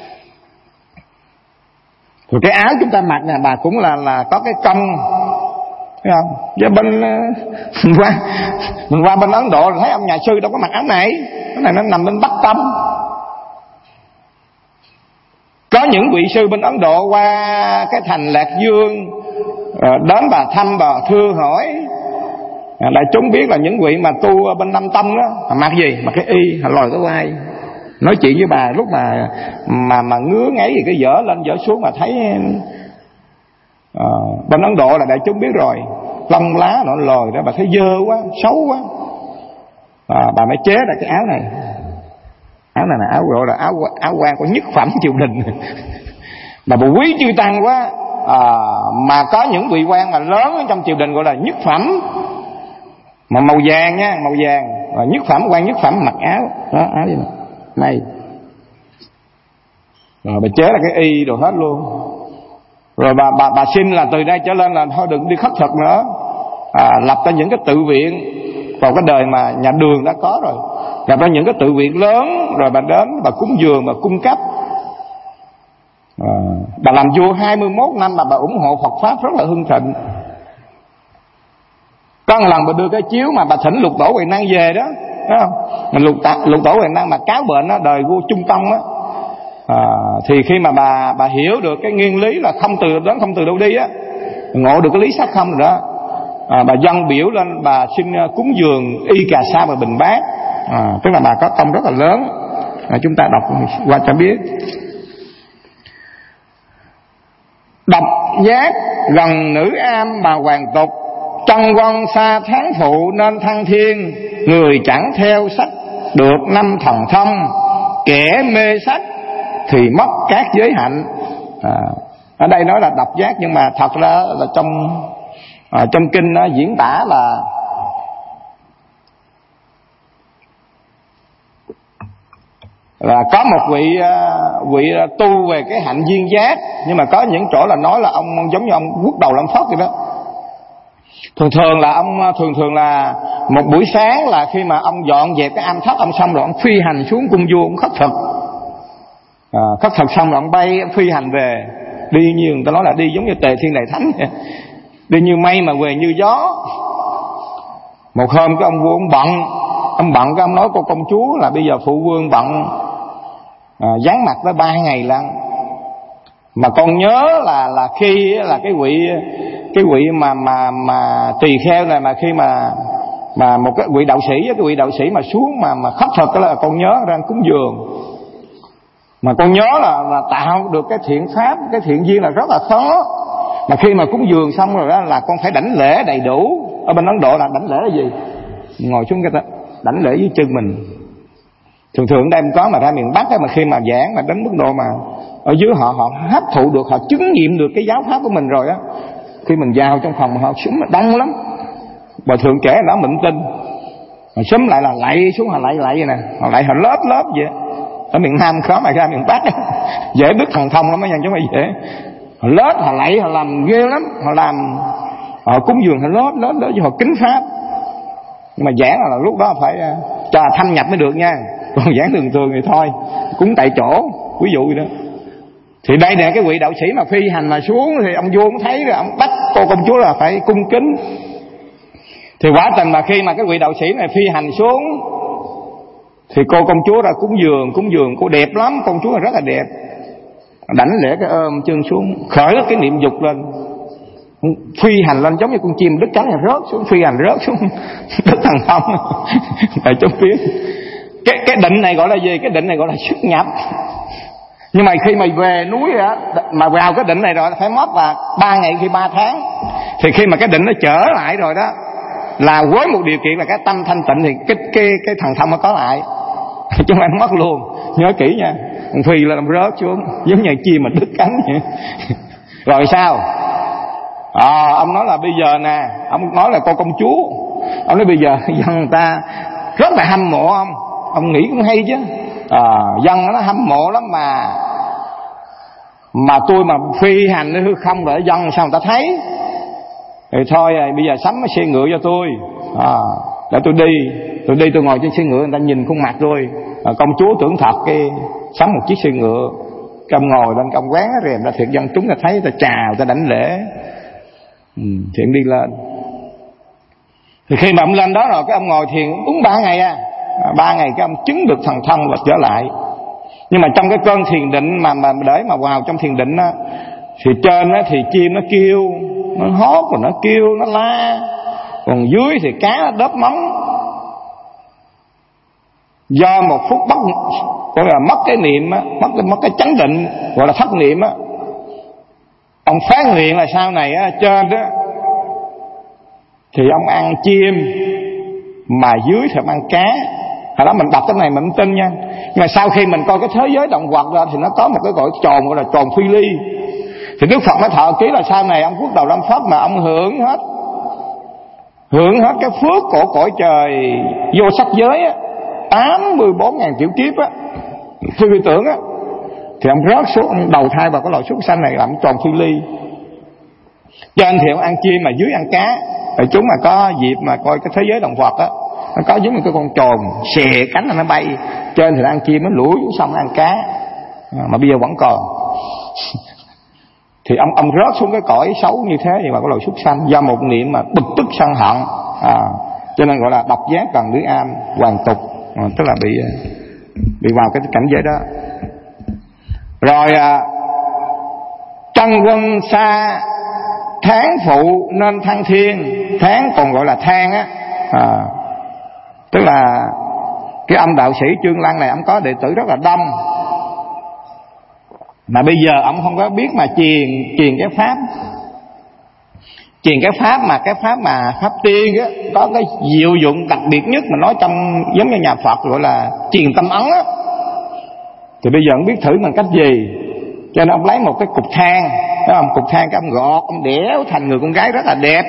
Rồi cái áo chúng ta mặc nè, bà cũng là là có cái công, thấy không? Và bên mình qua mình qua bên Ấn Độ thấy ông nhà sư đâu có mặc áo này, cái này nó nằm bên Bắc Tâm. Có những vị sư bên Ấn Độ qua cái thành Lạc Dương đến bà thăm, bà thưa hỏi đại chúng biết là những vị mà tu bên Nam Tông đó mặc gì? Mặc cái y, lòi cái vai. Nói chuyện với bà lúc mà mà mà ngứa ngáy thì cái dở lên dở xuống mà thấy à, bên Ấn Độ là đại chúng biết rồi, lông lá nó lòi ra, bà thấy dơ quá, xấu quá, à, bà mới chế ra cái áo này. Áo này là áo gọi là áo áo quan của nhất phẩm triều đình. Mà bà quý chư tăng quá, à, mà có những vị quan mà lớn ở trong triều đình gọi là nhất phẩm, mà màu vàng nha, màu vàng, và nhất phẩm, quan nhất phẩm mặc áo đó, áo gì này, rồi bà chế là cái y đồ hết luôn. Rồi bà bà bà xin là từ đây trở lên là thôi đừng đi khất thực nữa, à, lập ra những cái tự viện. Vào cái đời mà nhà Đường đã có rồi, lập ra những cái tự viện lớn, rồi bà đến bà cúng dường, bà cung cấp. À, bà làm vua hai mươi mốt năm mà bà ủng hộ Phật pháp rất là hưng thịnh. Có một lần bà đưa cái chiếu mà bà thỉnh Lục Tổ Huệ Năng về đó, thấy không? Mình lục, lục Tổ Huệ Năng mà cáo bệnh đó, đời vua Trung Tông á, à, thì khi mà bà bà hiểu được cái nguyên lý là không từ đến không từ đâu đi á, ngộ được cái lý sắc không rồi đó, à, bà dâng biểu lên, bà xin cúng dường y cà sa và bình bát, à, tức là bà có công rất là lớn. À, chúng ta đọc qua cho biết. Độc giác gần nữ am bà hoàng tục, trong quân xa tháng phụ nên thăng thiên, người chẳng theo sách được năm thần thông, kẻ mê sách thì mất các giới hạnh. À, ở đây nói là độc giác, nhưng mà thật ra là trong à, trong kinh nó diễn tả là là có một vị vị tu về cái hạnh duyên giác, nhưng mà có những chỗ là nói là ông giống như ông quốc đầu Lâm Phất vậy đó. Thường thường là ông thường thường là một buổi sáng là khi mà ông dọn dẹp cái am thất ông xong rồi ông phi hành xuống cung vua, ông khất thực, à, khất thực xong rồi ông bay ông phi hành về, đi như người ta nói là đi giống như Tề Thiên Đại Thánh, đi như mây mà về như gió. Một hôm cái ông vua ông bận, ông bận cái ông nói cô công chúa là bây giờ phụ vương bận, à, vắng mặt tới ba ngày lận, mà con nhớ là là khi là cái vị cái vị mà mà mà tỳ kheo này, mà khi mà mà một cái vị đạo sĩ cái vị đạo sĩ mà xuống mà mà khất thực là con nhớ đang cúng dường, mà con nhớ là, là tạo được cái thiện pháp, cái thiện duyên là rất là khó. Mà khi mà cúng dường xong rồi đó là con phải đảnh lễ đầy đủ. Ở bên Ấn Độ là đảnh lễ là gì? Ngồi xuống cái ta đảnh lễ với chân mình. Thường thường đem có mà ra miền Bắc ấy, mà khi mà giảng mà đến mức độ mà ở dưới họ họ hấp thụ được, họ chứng nghiệm được cái giáo pháp của mình rồi á, khi mình vào trong phòng họ súng đông lắm, Bà thượng kể đó mình tin. Mà xúm lại là lạy xuống, họ lạy lạy vậy nè, họ lạy họ lớp lớp vậy. Ở miền Nam khó mà ra miền Bắc dễ đứt thần thông lắm mấy nha, chứ không phải dễ. Họ lớp, họ lạy, họ làm ghê lắm. Họ làm, họ cúng dường, họ lớp lớp lớp, họ kính pháp. Nhưng mà giảng là lúc đó phải cho thâm nhập mới được nha. Còn giảng thường thường thì thôi, cúng tại chỗ, ví dụ vậy đó. Thì đây nè, cái vị đạo sĩ mà phi hành mà xuống thì ông vua cũng thấy rồi, ông bắt cô công chúa là phải cung kính. Thì quả tình mà khi mà cái vị đạo sĩ này phi hành xuống thì cô công chúa ra cúng dường, cúng dường cô đẹp lắm, công chúa là rất là đẹp. Đảnh lễ cái ôm chân xuống, khởi cái niệm dục lên, phi hành lên giống như con chim đứt cánh là rớt xuống, phi hành rớt xuống đứt thần thông tại trong tiếng. Cái cái định này gọi là gì? Cái định này gọi là xuất nhập. Nhưng mà khi mà về núi á, mà vào cái định này rồi phải mất là ba ngày khi ba tháng. Thì khi mà cái định nó trở lại rồi đó, là với một điều kiện là cái tâm thanh tịnh thì cái cái cái thần thông nó có lại, chứ không phải mất luôn. Nhớ kỹ nha, phi là làm rớt xuống giống như chim mà đứt cánh vậy. Rồi sao? À, ông nói là bây giờ nè, ông nói là cô công chúa, ông nói bây giờ dân người ta rất là hâm mộ ông, ông nghĩ cũng hay chứ. À, dân nó hâm mộ lắm mà mà tôi mà phi hành nó hư không rồi dân sao người ta thấy. Thì thôi bây giờ sắm cái xe ngựa cho tôi, à, để tôi đi, tôi đi tôi ngồi trên xe ngựa, người ta nhìn khuôn mặt tôi. À, công chúa tưởng thật, cái sắm một chiếc xe ngựa, công ngồi lên, công quán rèm ra thiệt, dân chúng ta thấy, ta chào, ta đảnh lễ. Ừ, thì ông đi lên. Thì khi mà ông lên đó rồi, cái ông ngồi thiền đúng ba ngày à, ba ngày cái ông chứng được thần thông và trở lại. Nhưng mà trong cái cơn thiền định mà mà để mà vào trong thiền định á, thì trên á thì chim nó kêu, nó hót, rồi nó kêu, nó la, còn dưới thì cá nó đớp móng. Do một phút bất, gọi là mất cái niệm á, mất cái mất cái chánh định, gọi là thất niệm á, ông phát nguyện là sau này á, trên đó thì ông ăn chim, mà dưới thì ông ăn cá. Hồi đó mình đọc cái này mình không tin nha, nhưng mà sau khi mình coi cái thế giới động vật ra thì nó có một cái gọi tròn, gọi là tròn phi ly. Thì Đức Phật mới thọ ký là sau này ông Phước Đầu Lâm Phất mà ông hưởng hết, hưởng hết cái phước của cõi trời vô sắc giới á, tám mươi bốn ngàn triệu kiếp á, phi vi tưởng á, thì ông rớt xuống, ông đầu thai vào cái loài súc sanh này làm tròn phi ly. Trên thì ông ăn chim mà dưới ăn cá. Rồi chúng mà có dịp mà coi cái thế giới động vật á, nó có giống như cái con trồn xè cánh là nó bay, trên thì nó ăn chim, nó lủi xuống sông ăn cá, mà bây giờ vẫn còn. Thì ông ông rớt xuống cái cõi xấu như thế, thì mà có loài súc sanh do một niệm mà bực tức sân hận, à, cho nên gọi là độc giác gần lưỡi am hoàn tục, à, tức là bị bị vào cái cảnh giới đó. Rồi à, chân quân xa tháng phụ nên thăng thiên. Tháng còn gọi là thang á, à, tức là cái ông đạo sĩ Trương Lăng này, ông có đệ tử rất là đông, mà bây giờ ông không có biết mà truyền truyền cái pháp, truyền cái pháp mà cái pháp mà pháp tiên á, có cái diệu dụng đặc biệt nhất mà nói trong giống như nhà Phật gọi là truyền tâm ấn á. Thì bây giờ ông biết thử bằng cách gì, cho nên ông lấy một cái cục than, đó, ông cục than cái ông gọt, ông đẽo thành người con gái rất là đẹp.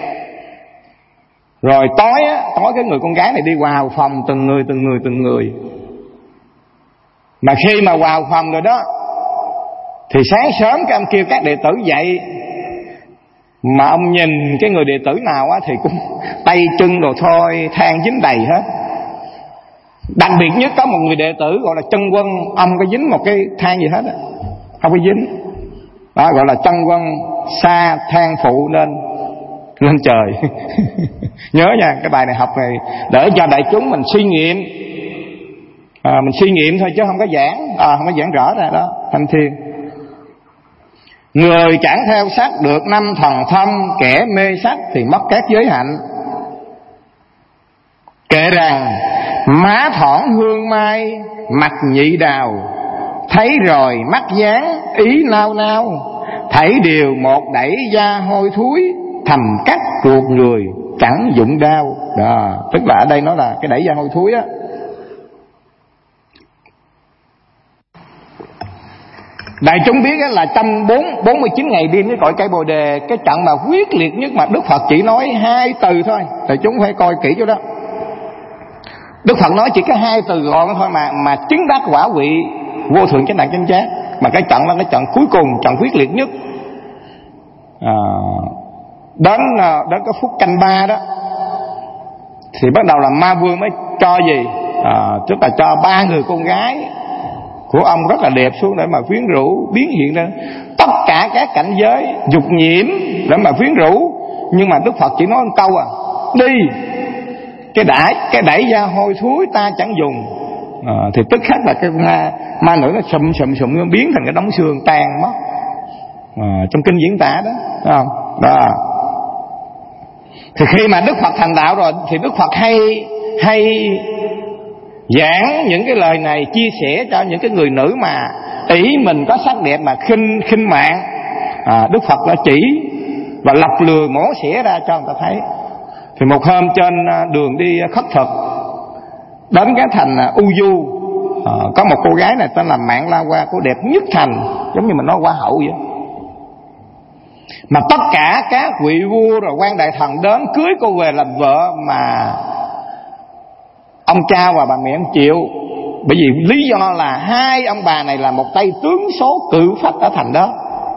Rồi tối á, tối cái người con gái này đi vào phòng từng người từng người từng người. Mà khi mà vào phòng rồi đó, thì sáng sớm cái ông kêu các đệ tử dậy, mà ông nhìn cái người đệ tử nào á thì cũng tay chân đồ thôi than dính đầy hết. Đặc biệt nhất có một người đệ tử gọi là chân quân, ông có dính một cái than gì hết á, không có dính. Đó gọi là chân quân xa than phụ nên lên trời. Nhớ nha, cái bài này học này để cho đại chúng mình suy nghiệm, à, mình suy nghiệm thôi chứ không có giảng, à, không có giảng rõ ra đó. Thanh thiên người chẳng theo sắc được năm thần thông, kẻ mê sắc thì mất các giới hạnh. Kể rằng má thỏn hương mai, mặt nhị đào, thấy rồi mắt dáng ý nao nao, thảy đều một đẩy da hôi thối, thầm cắt ruột người chẳng dụng đao. Đó, tức là ở đây nó là cái đẩy da hôi thối á. Đại chúng biết là trong bốn mươi chín ngày đêm với cõi cây Bồ Đề, cái trận mà quyết liệt nhất mà Đức Phật chỉ nói hai từ thôi. Đại chúng phải coi kỹ chỗ đó. Đức Phật nói chỉ có hai từ gọn thôi mà mà chứng đắc quả vị vô thượng chánh đẳng chánh giác. Mà cái trận đó cái trận cuối cùng, trận quyết liệt nhất. À, đến đến cái phút canh ba đó thì bắt đầu là Ma Vương mới cho gì, à, tức là cho ba người con gái của ông rất là đẹp xuống để mà quyến rũ, biến hiện ra tất cả các cảnh giới dục nhiễm để mà quyến rũ. Nhưng mà Đức Phật chỉ nói một câu à: đi, cái đẩy cái đẩy ra hôi thối ta chẳng dùng. À, thì tức khắc là cái ma, ma nữ nó sụm sụm sụm nó biến thành cái đống xương tan mất. À, trong kinh diễn tả đó, thấy không? Đó. Thì khi mà Đức Phật thành đạo rồi thì Đức Phật hay hay giảng những cái lời này, chia sẻ cho những cái người nữ mà ý mình có sắc đẹp mà khinh khinh mạng. À, Đức Phật đã chỉ và lập lừa mổ xẻ ra cho người ta thấy. Thì một hôm trên đường đi khất thực đến cái thành U Du, à, có một cô gái này tên là Mạng La Hoa, cô đẹp nhất thành, giống như mình nói hoa hậu vậy. Mà tất cả các vị vua rồi quan đại thần đến cưới cô về làm vợ, mà ông cha và bà mẹ không chịu. Bởi vì lý do là hai ông bà này là một tay tướng số cự phách ở thành đó.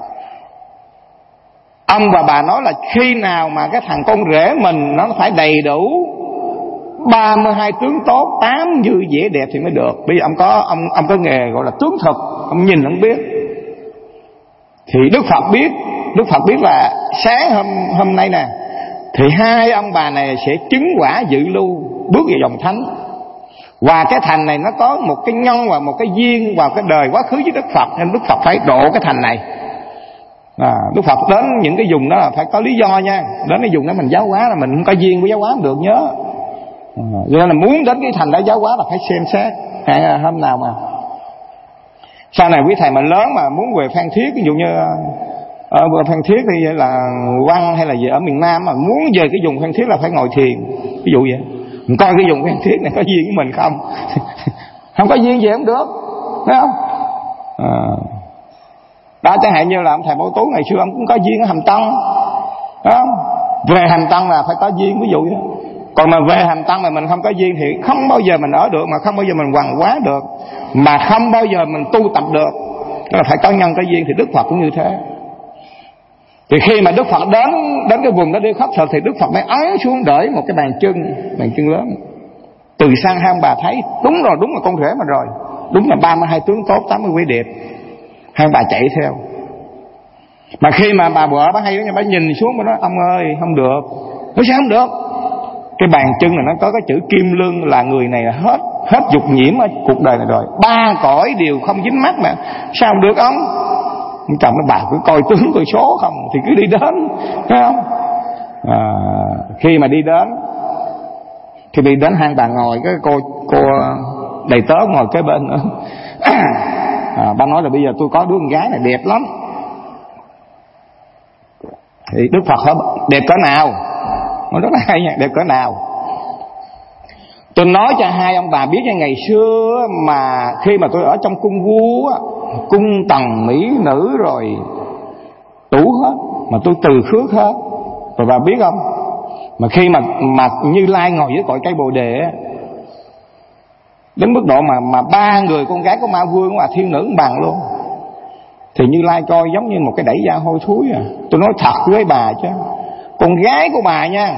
Ông và bà nói là khi nào mà cái thằng con rể mình nó phải đầy đủ ba mươi hai tướng tốt, tám dư vẻ đẹp thì mới được. Bây giờ ông có ông ông có nghề gọi là tướng thực, ông nhìn không biết. Thì Đức Phật biết, Đức Phật biết là sáng hôm hôm nay nè thì hai ông bà này sẽ chứng quả dự lưu, bước vào dòng thánh. Và cái thành này nó có một cái nhân và một cái duyên vào cái đời quá khứ với Đức Phật, nên Đức Phật phải độ cái thành này. À, Đức Phật đến những cái vùng đó là phải có lý do nha. Đến cái vùng đó mình giáo hóa là mình không có duyên với giáo hóa không được, nhớ. À, nên là muốn đến cái thành đó giáo hóa là phải xem xét. À, hôm nào mà sau này quý thầy mà lớn mà muốn về Phan Thiết, ví dụ như ở Phan Thiết thì là Văn hay là gì ở miền Nam mà muốn về cái vùng Phan Thiết là phải ngồi thiền, ví dụ vậy. Mình coi cái vùng Phan Thiết này có duyên với mình không. Không có duyên gì không được, thấy không? À, đó, chẳng hạn như là ông thầy Bảo Tú ngày xưa ông cũng có duyên ở Hàm Tân, đó. Về Hàm Tân là phải có duyên, ví dụ vậy. Còn mà về Hàm Tân mà mình không có duyên thì không bao giờ mình ở được, mà không bao giờ mình hoàng hóa được, mà không bao giờ mình tu tập được. Đó là phải có nhân có duyên. Thì Đức Phật cũng như thế. Thì khi mà Đức Phật đến đến cái vùng đó đi khất thực thì Đức Phật mới ấn xuống đợi một cái bàn chân, bàn chân lớn. Từ sang hai ông bà thấy đúng rồi, đúng là con rể mà rồi, đúng là ba mươi hai tướng tốt, tám mươi quý đẹp. Hai ông bà chạy theo. Mà khi mà bà vợ bà hay đó, bà nhìn xuống bà nói: ông ơi không được. Nói sao không được? Cái bàn chân này nó có cái chữ kim lương, là người này hết hết dục nhiễm ở cuộc đời này rồi, ba cõi đều không dính mắc mà sao không được ông? Ông chồng nó: bà cứ coi tướng coi số không thì cứ đi đến, thấy không? À, khi mà đi đến thì đi đến hai bà ngồi, cái cô cô đầy tớ ngồi kế bên nữa. À, bà nói là bây giờ tôi có đứa con gái này đẹp lắm. Thì Đức Phật hỏi: đẹp cỡ nào? Nó rất là hay nha, đẹp cỡ nào? Tôi nói cho hai ông bà biết nha, ngày xưa mà khi mà tôi ở trong cung vua, cung tần mỹ nữ rồi đủ hết, mà tôi từ khước hết. Rồi bà biết không, mà khi mà mà Như Lai ngồi dưới cội cây Bồ Đề đến mức độ mà mà ba người con gái của Ma Vương và thiên nữ bằng luôn, thì Như Lai coi giống như một cái đẩy da hôi thối à. Tôi nói thật với bà chứ, con gái của bà nha,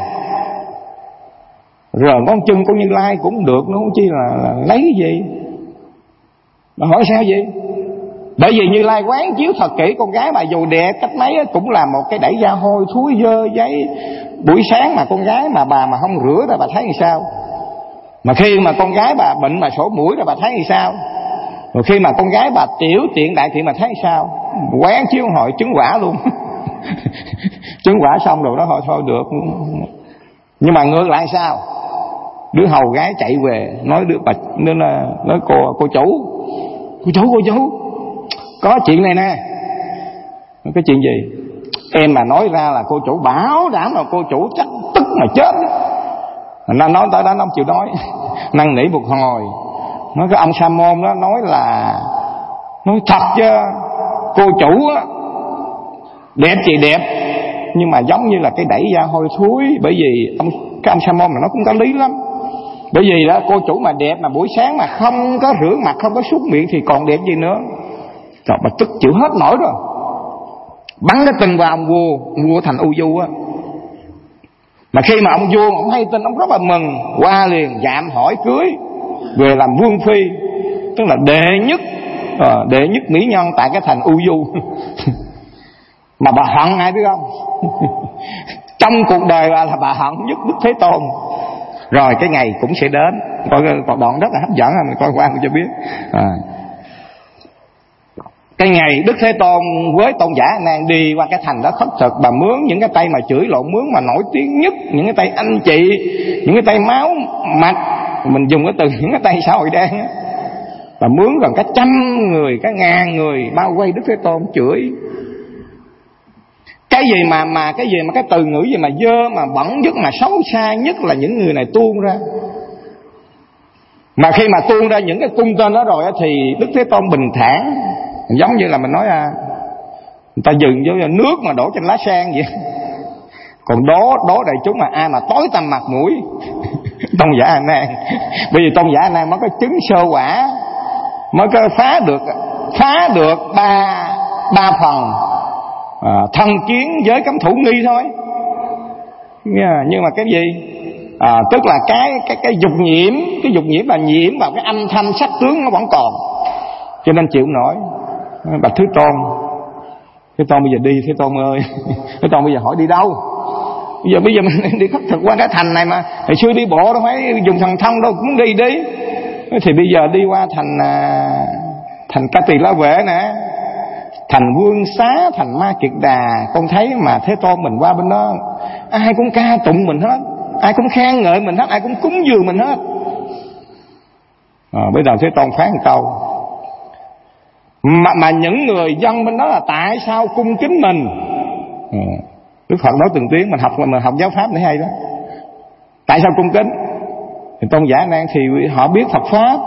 rồi ngón chân của Như Lai cũng được, nó không chi là, là lấy cái gì. Bà hỏi sao vậy? Bởi vì Như Lai quán chiếu thật kỹ, con gái bà dù đẹp cách mấy cũng là một cái đẩy da hôi thối dơ giấy. Buổi sáng mà con gái mà bà mà không rửa ra bà thấy làm sao? Mà khi mà con gái bà bệnh mà sổ mũi ra bà thấy làm sao? Rồi khi mà con gái bà tiểu tiện đại tiện mà thấy sao? Quán chiếu hội chứng quả luôn. Chứng quả xong rồi đó thôi thôi được. Nhưng mà ngược lại sao? Đứa hầu gái chạy về nói đứa bà nên là nói cô cô chủ, cô chủ cô chủ có chuyện này nè. Cái chuyện gì? Em mà nói ra là cô chủ bảo đảm là cô chủ chắc tức mà chết. Nó nói tới đó nó không chịu nói. Năn nỉ một hồi. Nói cái ông Sa Môn đó nói là nói thật chứ, cô chủ á, đẹp thì đẹp, nhưng mà giống như là cái đẩy da hôi thối. Bởi vì ông, cái ông Sa Môn này nó cũng có lý lắm. Bởi vì đó, cô chủ mà đẹp mà buổi sáng mà không có rửa mặt, không có súc miệng thì còn đẹp gì nữa. Trời, bà tức chịu hết nổi rồi, bắn cái tin vào ông vua, ông vua thành U Du á. Mà khi mà ông vua ông hay tin, ông rất là mừng, qua liền dạm hỏi cưới về làm vương phi, tức là đệ nhất à, đệ nhất mỹ nhân tại cái thành U Du. Mà bà hận ai biết không? Trong cuộc đời bà là bà hận nhất Đức Thế Tôn. Rồi cái ngày cũng sẽ đến, coi đoạn rất là hấp dẫn, mình coi qua mình cho biết. À, cái ngày Đức Thế Tôn với Tôn giả A Nan đi qua cái thành đó khất thực, bà mướn những cái tay mà chửi lộn mướn mà nổi tiếng nhất, những cái tay anh chị, những cái tay máu mặt, mình dùng cái từ những cái tay xã hội đen á, bà mướn gần cả trăm người, cả ngàn người bao quay Đức Thế Tôn chửi. Cái gì mà mà cái gì mà cái từ ngữ gì mà dơ, mà bẩn nhất, mà xấu xa nhất là những người này tuôn ra. Mà khi mà tuôn ra những cái cung tên đó rồi thì Đức Thế Tôn bình thản, giống như là mình nói à, người ta dừng với nước mà đổ trên lá sen vậy. Còn đố đố đại chúng mà ai mà tối tăm mặt mũi? Tôn giả A Nan. Bởi vì Tôn giả A Nan mới có chứng sơ quả, mới có phá được phá được ba ba phần à, thân kiến với cấm thủ nghi thôi. Yeah, nhưng mà cái gì à, tức là cái cái cái dục nhiễm, cái dục nhiễm là nhiễm vào cái âm thanh sắc tướng nó vẫn còn, cho nên chịu nổi. Bạch Thế Tôn, Thế Tôn bây giờ đi, Thế Tôn ơi. Thế Tôn bây giờ hỏi đi đâu? Bây giờ bây giờ mình đi khất thực qua cái thành này mà hồi xưa đi bộ đâu phải dùng thần thông đâu, cũng đi đi. Thì bây giờ đi qua thành thành Ca Tỳ La Vệ nè, thành Vương Xá, thành Ma Kiệt Đà. Con thấy mà Thế Tôn mình qua bên đó, ai cũng ca tụng mình hết, ai cũng khen ngợi mình hết, ai cũng cúng dường mình hết. À, bây giờ Thế Tôn phán một câu mà, mà những người dân bên đó là tại sao cung kính mình. À, Đức Phật nói từng tiếng, mình học mình học giáo pháp để hay đó. Tại sao cung kính? Thì Tôn giả A Nan thì họ biết Phật pháp,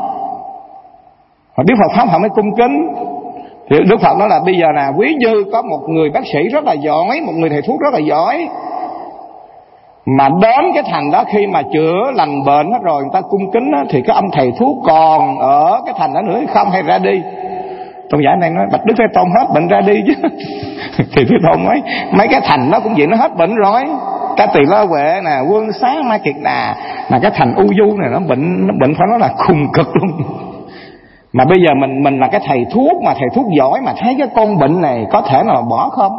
họ biết Phật pháp họ mới cung kính. Thì Đức Phật nói là bây giờ là ví như có một người bác sĩ rất là giỏi, một người thầy thuốc rất là giỏi, mà đến cái thành đó khi mà chữa lành bệnh hết rồi, người ta cung kính đó, thì cái ông thầy thuốc còn ở cái thành đó nữa hay không, hay ra đi? Tôn giả này nói bạch Đức Thế Tôn hết bệnh ra đi chứ. Thì Thế Tôn nói mấy cái thành đó cũng vậy, nó hết bệnh rồi. Ca Tỳ La Vệ nè, Vương Xá, Ma Kiệt Đà, mà cái thành U Du này nó bệnh, nó bệnh phải nói là khùng cực luôn. Mà bây giờ mình mình là cái thầy thuốc, mà thầy thuốc giỏi mà thấy cái con bệnh này có thể nào bỏ không?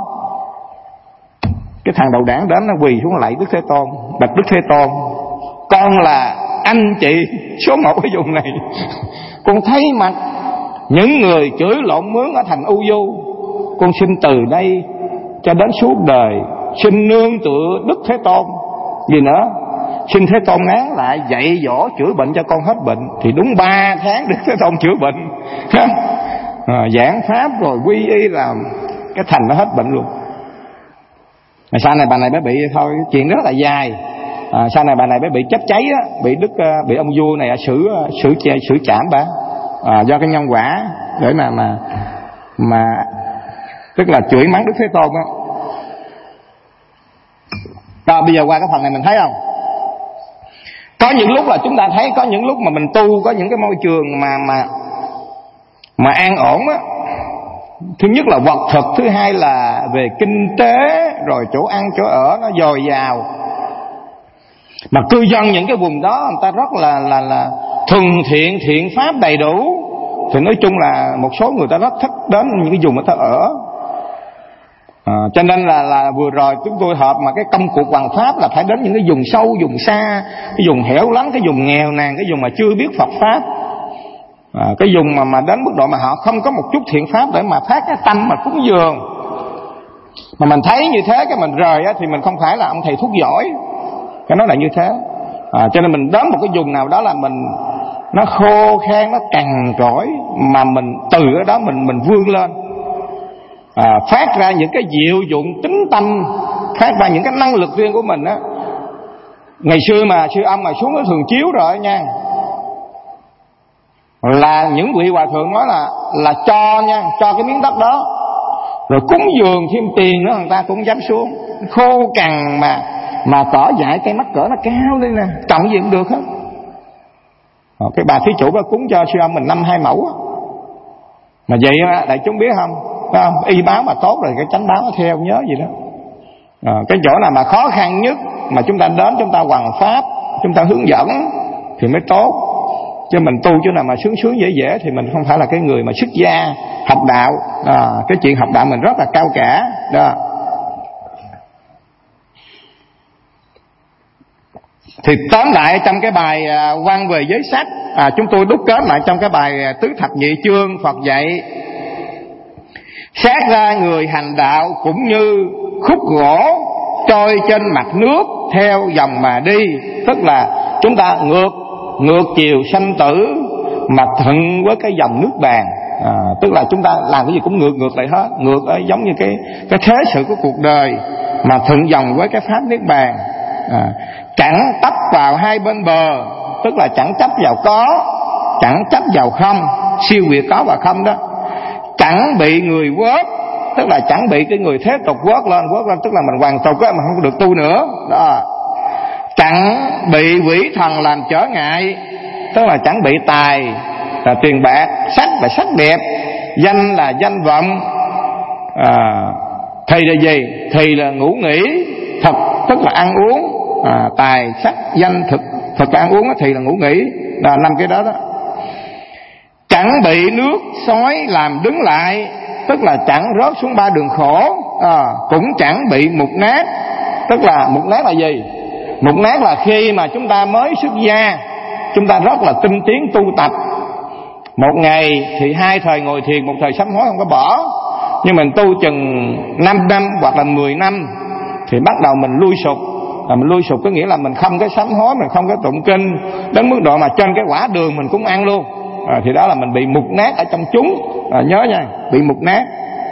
Cái thằng đầu đảng đến nó quỳ xuống lạy Đức Thế Tôn, bạch Đức Thế Tôn, con là anh chị số một ở vùng này, con thấy mặt những người chửi lộn mướn ở thành U Du, con xin từ đây cho đến suốt đời xin nương tựa Đức Thế Tôn. Gì nữa? Xin Thế Tôn nán lại dạy dỗ chữa bệnh cho con hết bệnh. Thì đúng ba tháng Đức Thế Tôn chữa bệnh. À, giảng pháp rồi quy y làm cái thành nó hết bệnh luôn. Mà sau này bà này mới bị thôi, chuyện rất là dài. À, sau này bà này mới bị chết cháy á, bị Đức bị ông vua này xử xử xử trảm bà. À, do cái nhân quả để mà mà mà tức là chửi mắng Đức Thế Tôn á. Rồi bây giờ qua cái phần này mình thấy không? Có những lúc là chúng ta thấy, có những lúc mà mình tu, có những cái môi trường mà mà mà an ổn á. Thứ nhất là vật thực, thứ hai là về kinh tế, rồi chỗ ăn chỗ ở nó dồi dào. Mà cư dân những cái vùng đó người ta rất là là là thuần thiện, thiện pháp đầy đủ. Thì nói chung là một số người ta rất thích đến những cái vùng người ta ở. À, cho nên là là vừa rồi chúng tôi họp mà cái công cuộc hoàn pháp là phải đến những cái vùng sâu, vùng xa, cái vùng hẻo lánh, cái vùng nghèo nàn, cái vùng mà chưa biết Phật pháp. À, cái vùng mà mà đến mức độ mà họ không có một chút thiện pháp để mà phát cái tâm mà cúng dường. Mà mình thấy như thế cái mình rời á, thì mình không phải là ông thầy thuốc giỏi. Cái nó là như thế. À, cho nên mình đến một cái vùng nào đó là mình nó khô khan, nó cằn cỗi, mà mình từ ở đó mình mình vươn lên. À, phát ra những cái diệu dụng tính tâm, phát ra những cái năng lực riêng của mình á. Ngày xưa mà sư ông mà xuống nó thường chiếu rồi nha, là những vị hòa thượng nói là là cho nha, cho cái miếng đất đó rồi cúng dường thêm tiền nữa người ta cũng dám xuống. Khô cằn mà mà cỏ dại cây mắc cỡ nó cao lên nè, trồng gì cũng được hết. Ờ, cái bà thí chủ bà cúng cho sư ông mình năm hai mẫu á. Mà vậy á, đại chúng biết không, phải không? Y báo mà tốt rồi cái chánh báo nó theo, nhớ gì đó. À, cái chỗ nào mà khó khăn nhất mà chúng ta đến chúng ta hoằng pháp, chúng ta hướng dẫn thì mới tốt. Chứ mình tu chỗ nào mà sướng sướng dễ dễ thì mình không phải là cái người mà xuất gia học đạo. À, cái chuyện học đạo mình rất là cao cả đó. Thì tóm lại trong cái bài Văn về giới sắc, à, chúng tôi đúc kết lại trong cái bài Tứ Thập Nhị Chương, Phật dạy xét ra người hành đạo cũng như khúc gỗ trôi trên mặt nước theo dòng mà đi. Tức là chúng ta ngược ngược chiều sanh tử mà thuận với cái dòng nước bàn. À, tức là chúng ta làm cái gì cũng ngược ngược lại hết, ngược ở giống như cái cái thế sự của cuộc đời mà thuận dòng với cái pháp niết bàn. À, chẳng chấp vào hai bên bờ, tức là chẳng chấp vào có, chẳng chấp vào không, siêu việt có và không đó. Chẳng bị người quớt, tức là chẳng bị cái người thế tục quớt lên, quớt lên tức là mình hoàn tục á, mà không được tu nữa đó. Chẳng bị quỷ thần làm trở ngại, tức là chẳng bị tài là tiền bạc, sắc là sắc đẹp, danh là danh vọng. À, thì là gì? Thì là ngủ nghỉ, thực tức là ăn uống. À, tài sắc danh thực, thực là ăn uống, thì là ngủ nghỉ, là năm cái đó đó. Chẳng bị nước sói làm đứng lại, tức là chẳng rớt xuống ba đường khổ. À, cũng chẳng bị mục nát, tức là mục nát là gì? Mục nát là khi mà chúng ta mới xuất gia, chúng ta rất là tinh tiến tu tập, một ngày thì hai thời ngồi thiền, một thời sám hối không có bỏ. Nhưng mình tu chừng năm năm hoặc là mười năm thì bắt đầu mình lui sụp. À, mình lui sụp có nghĩa là mình không có sám hối, mình không có tụng kinh, đến mức độ mà trên cái quả đường mình cũng ăn luôn. À, thì đó là mình bị mục nát ở trong chúng. À, nhớ nha, bị mục nát.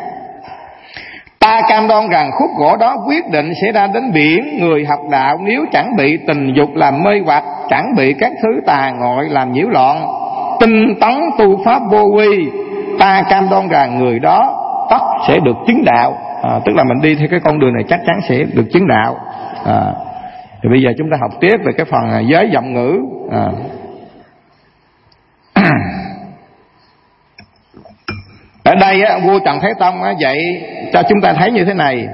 Ta cam đoan rằng khúc gỗ đó quyết định sẽ ra đến biển. Người học đạo nếu chẳng bị tình dục làm mê hoặc, chẳng bị các thứ tà ngọi làm nhiễu loạn, tinh tấn tu pháp vô vi, ta cam đoan rằng người đó tất sẽ được chứng đạo. À, tức là mình đi theo cái con đường này chắc chắn sẽ được chứng đạo. À, thì bây giờ chúng ta học tiếp về cái phần giới giọng ngữ. À. Ở đây á, vua Trần Thái Tông á, dạy cho chúng ta thấy như thế này: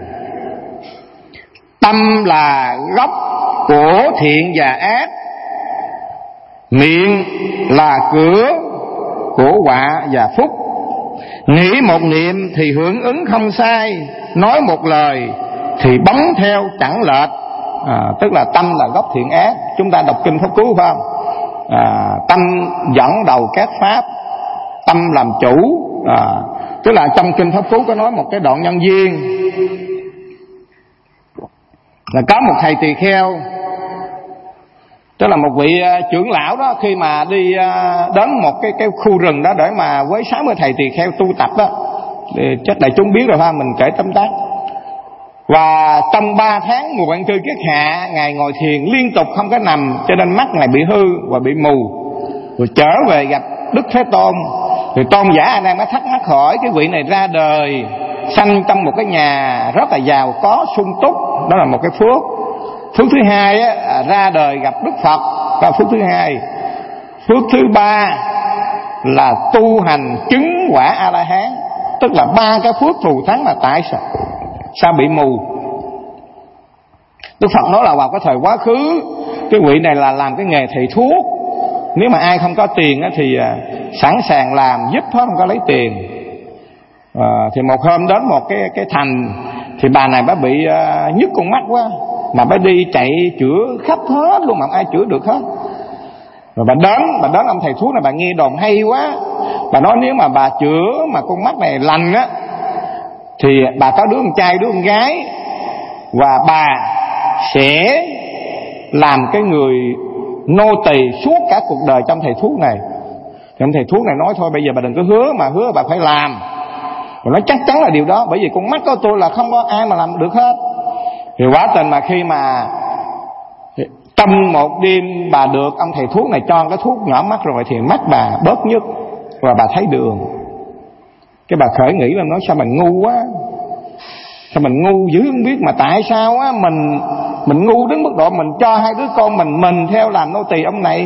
tâm là gốc của thiện và ác, miệng là cửa của họa và phúc. Nghĩ một niệm thì hưởng ứng không sai, nói một lời thì bấm theo chẳng lệch. À, tức là tâm là gốc thiện ác. Chúng ta đọc kinh Pháp Cú phải không? À, tâm dẫn đầu các pháp, tâm làm chủ. À, tức là trong kinh Pháp Cú có nói một cái đoạn nhân duyên là có một thầy tỳ kheo, tức là một vị trưởng lão đó, khi mà đi đến một cái cái khu rừng đó để mà với sáu mươi thầy tỳ kheo tu tập đó, thì chắc đại chúng biết rồi ha, mình kể tóm tắt. Và trong ba tháng mùa Vạn Cư Kiết Hạ, ngài ngồi thiền liên tục không có nằm, cho nên mắt ngài bị hư và bị mù. Rồi trở về gặp Đức Thế Tôn, thì tôn giả A Nan mới thắc mắc hỏi: cái vị này ra đời sanh trong một cái nhà rất là giàu có sung túc, đó là một cái phước. Phước thứ hai á, ra đời gặp Đức Phật, đó là phước thứ hai. Phước thứ ba là tu hành chứng quả A La Hán. Tức là ba cái phước thù thắng, mà tại sao sao bị mù? Đức Phật nói là vào cái thời quá khứ, cái vị này là làm cái nghề thầy thuốc. Nếu mà ai không có tiền á, thì sẵn sàng làm giúp hết, không có lấy tiền. À, thì một hôm đến một cái cái thành, thì bà này bà bị uh, nhức con mắt quá, mà bà đi chạy chữa khắp hết luôn mà không ai chữa được hết. Rồi bà đến, bà đến ông thầy thuốc này, bà nghe đồn hay quá, bà nói nếu mà bà chữa mà con mắt này lành á, thì bà có đứa con trai đứa con gái, và bà sẽ làm cái người nô tỳ suốt cả cuộc đời trong thầy thuốc này. Thì ông thầy thuốc này nói thôi bây giờ bà đừng có hứa, mà hứa bà phải làm. Rồi nói chắc chắn là điều đó, bởi vì con mắt của tôi là không có ai mà làm được hết. Thì quả tình mà khi mà trong một đêm bà được ông thầy thuốc này cho cái thuốc nhỏ mắt rồi, thì mắt bà bớt nhức và bà thấy đường. Cái bà khởi nghĩ là nói sao bà ngu quá, Sao mình ngu dữ không biết. Mà tại sao á mình mình ngu đến mức độ mình cho hai đứa con mình mình theo làm nô tỳ ông này.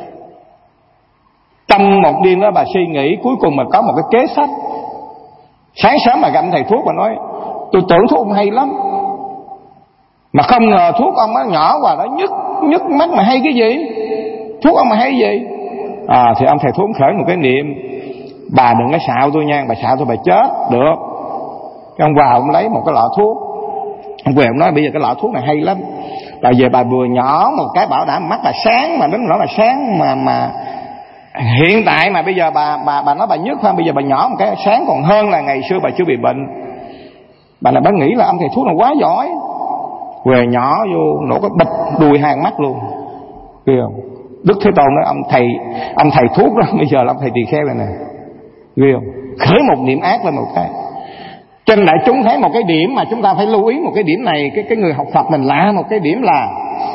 Trong một đêm đó bà suy nghĩ, cuối cùng mình có một cái kế sách. Sáng sớm mà gặp thầy thuốc và nói tôi tưởng thuốc ông hay lắm, mà không ngờ thuốc ông á nhỏ và nó nhức nhức mắt mà hay cái gì, thuốc ông mà hay cái gì. À thì ông thầy thuốc khởi một cái niệm, bà đừng có xạo tôi nha, bà xạo tôi bà chết được. Cái ông vào ông lấy một cái lọ thuốc, ông về ông nói bây giờ cái lọ thuốc này hay lắm, bà về bà vừa nhỏ một cái bảo đảm mắt bà sáng, mà đến nỗi mà sáng mà mà hiện tại mà bây giờ bà bà bà nói bà nhức không, bây giờ bà nhỏ một cái sáng còn hơn là ngày xưa bà chưa bị bệnh. Bà là bà nghĩ là ông thầy thuốc này quá giỏi, về nhỏ vô nổ cái bịch đùi hàng mắt luôn, ghê không? Đức Thế Tôn nói ông thầy ông thầy thuốc đó bây giờ là ông thầy tỳ kheo này nè, ghê không? Khởi một niệm ác lên một cái. Cho nên đại chúng thấy một cái điểm mà chúng ta phải lưu ý một cái điểm này, cái cái người học Phật mình lạ một cái điểm là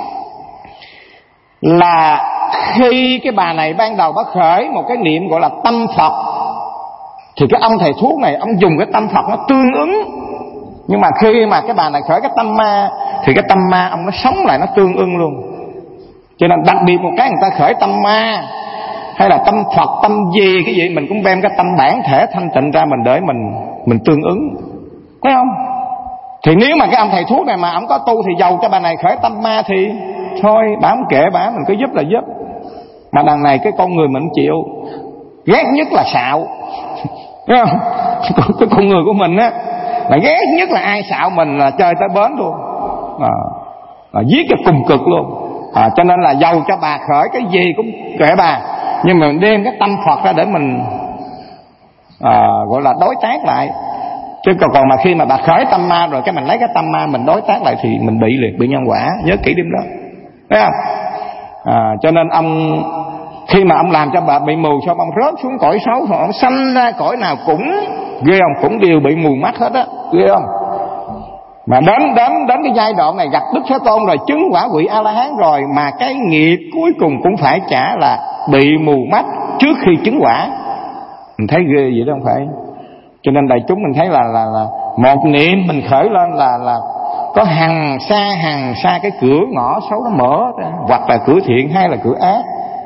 là khi cái bà này ban đầu bà khởi một cái niệm gọi là tâm Phật, thì cái ông thầy thuốc này ông dùng cái tâm Phật nó tương ứng. Nhưng mà khi mà cái bà này khởi cái tâm ma thì cái tâm ma ông nó sống lại nó tương ưng luôn. Cho nên đặc biệt một cái người ta khởi tâm ma hay là tâm Phật, tâm gì cái gì, mình cũng đem cái tâm bản thể thanh tịnh ra mình để mình mình tương ứng, thấy không? Thì nếu mà cái ông thầy thuốc này mà ông có tu thì giàu cho bà này khởi tâm ma thì thôi bà không kệ bà, mình cứ giúp là giúp. Mà đằng này cái con người mình không chịu, ghét nhất là xạo, thấy không? Cái con người của mình á là ghét nhất là ai xạo mình là chơi tới bến luôn, à, à, giết cho cùng cực luôn. À, cho nên là giàu cho bà khởi cái gì cũng kệ bà, nhưng mà mình đem cái tâm Phật ra để mình à, gọi là đối tác lại. Chứ còn, còn mà khi mà bà khởi tâm ma rồi cái mình lấy cái tâm ma mình đối tác lại thì mình bị liền, bị nhân quả. Nhớ kỹ điểm đó, thấy không? À, cho nên ông khi mà ông làm cho bà bị mù xong ông rớt xuống cõi xấu, rồi ông sanh ra cõi nào cũng ghê không, cũng đều bị mù mắt hết á, ghê không? Mà đến đến đến cái giai đoạn này gặp Đức Thế Tôn rồi, chứng quả vị A La Hán rồi, mà cái nghiệp cuối cùng cũng phải trả là bị mù mắt trước khi chứng quả. Mình thấy ghê vậy đó, không phải? Cho nên đại chúng mình thấy là là là một niệm mình khởi lên là là có hằng xa hằng xa cái cửa ngõ xấu nó mở ra, hoặc là cửa thiện hay là cửa ác.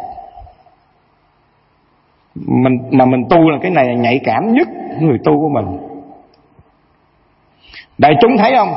Mình mà mình tu là cái này là nhạy cảm nhất người tu của mình. Đại chúng thấy không?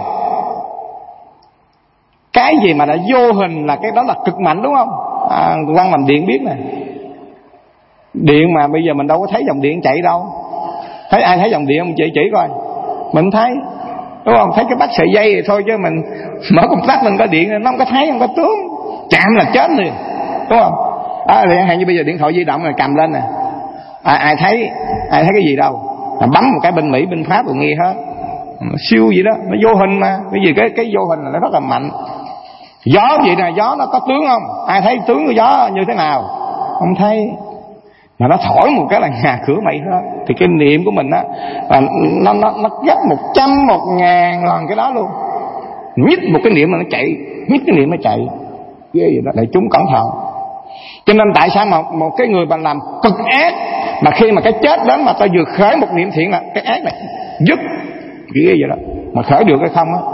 Cái gì mà đã vô hình là cái đó là cực mạnh, đúng không? À, Quang Mạnh Điện biết nè. Điện mà bây giờ mình đâu có thấy dòng điện chạy đâu. Thấy ai thấy dòng điện không? Chỉ chỉ coi. Mình thấy, đúng không? Thấy cái bắt sợi dây thì thôi, chứ mình mở công tắc mình có điện nó không có thấy, không có tướng, chạm là chết liền, đúng không? À, thì hay như bây giờ điện thoại di động này cầm lên nè, à, ai thấy ai thấy cái gì đâu, à, bấm một cái bên Mỹ bên Pháp rồi nghe hết, siêu gì đó, nó vô hình mà. Cái gì cái cái vô hình là nó rất là mạnh. Gió vậy nè, gió nó có tướng không? Ai thấy tướng của gió như thế nào? Không thấy. Mà nó thổi một cái là nhà cửa mày hết. Thì cái niệm của mình á, nó nó nó gấp một trăm một ngàn lần cái đó luôn. Nhích một cái niệm mà nó chạy, nhích cái niệm nó chạy, ghê vậy đó. Đại chúng cẩn thận. Cho nên tại sao mà một cái người mà làm cực ác, mà khi mà cái chết đến mà ta vừa khởi một niệm thiện là cái ác này dứt, ghê vậy đó. Mà khởi được hay không á,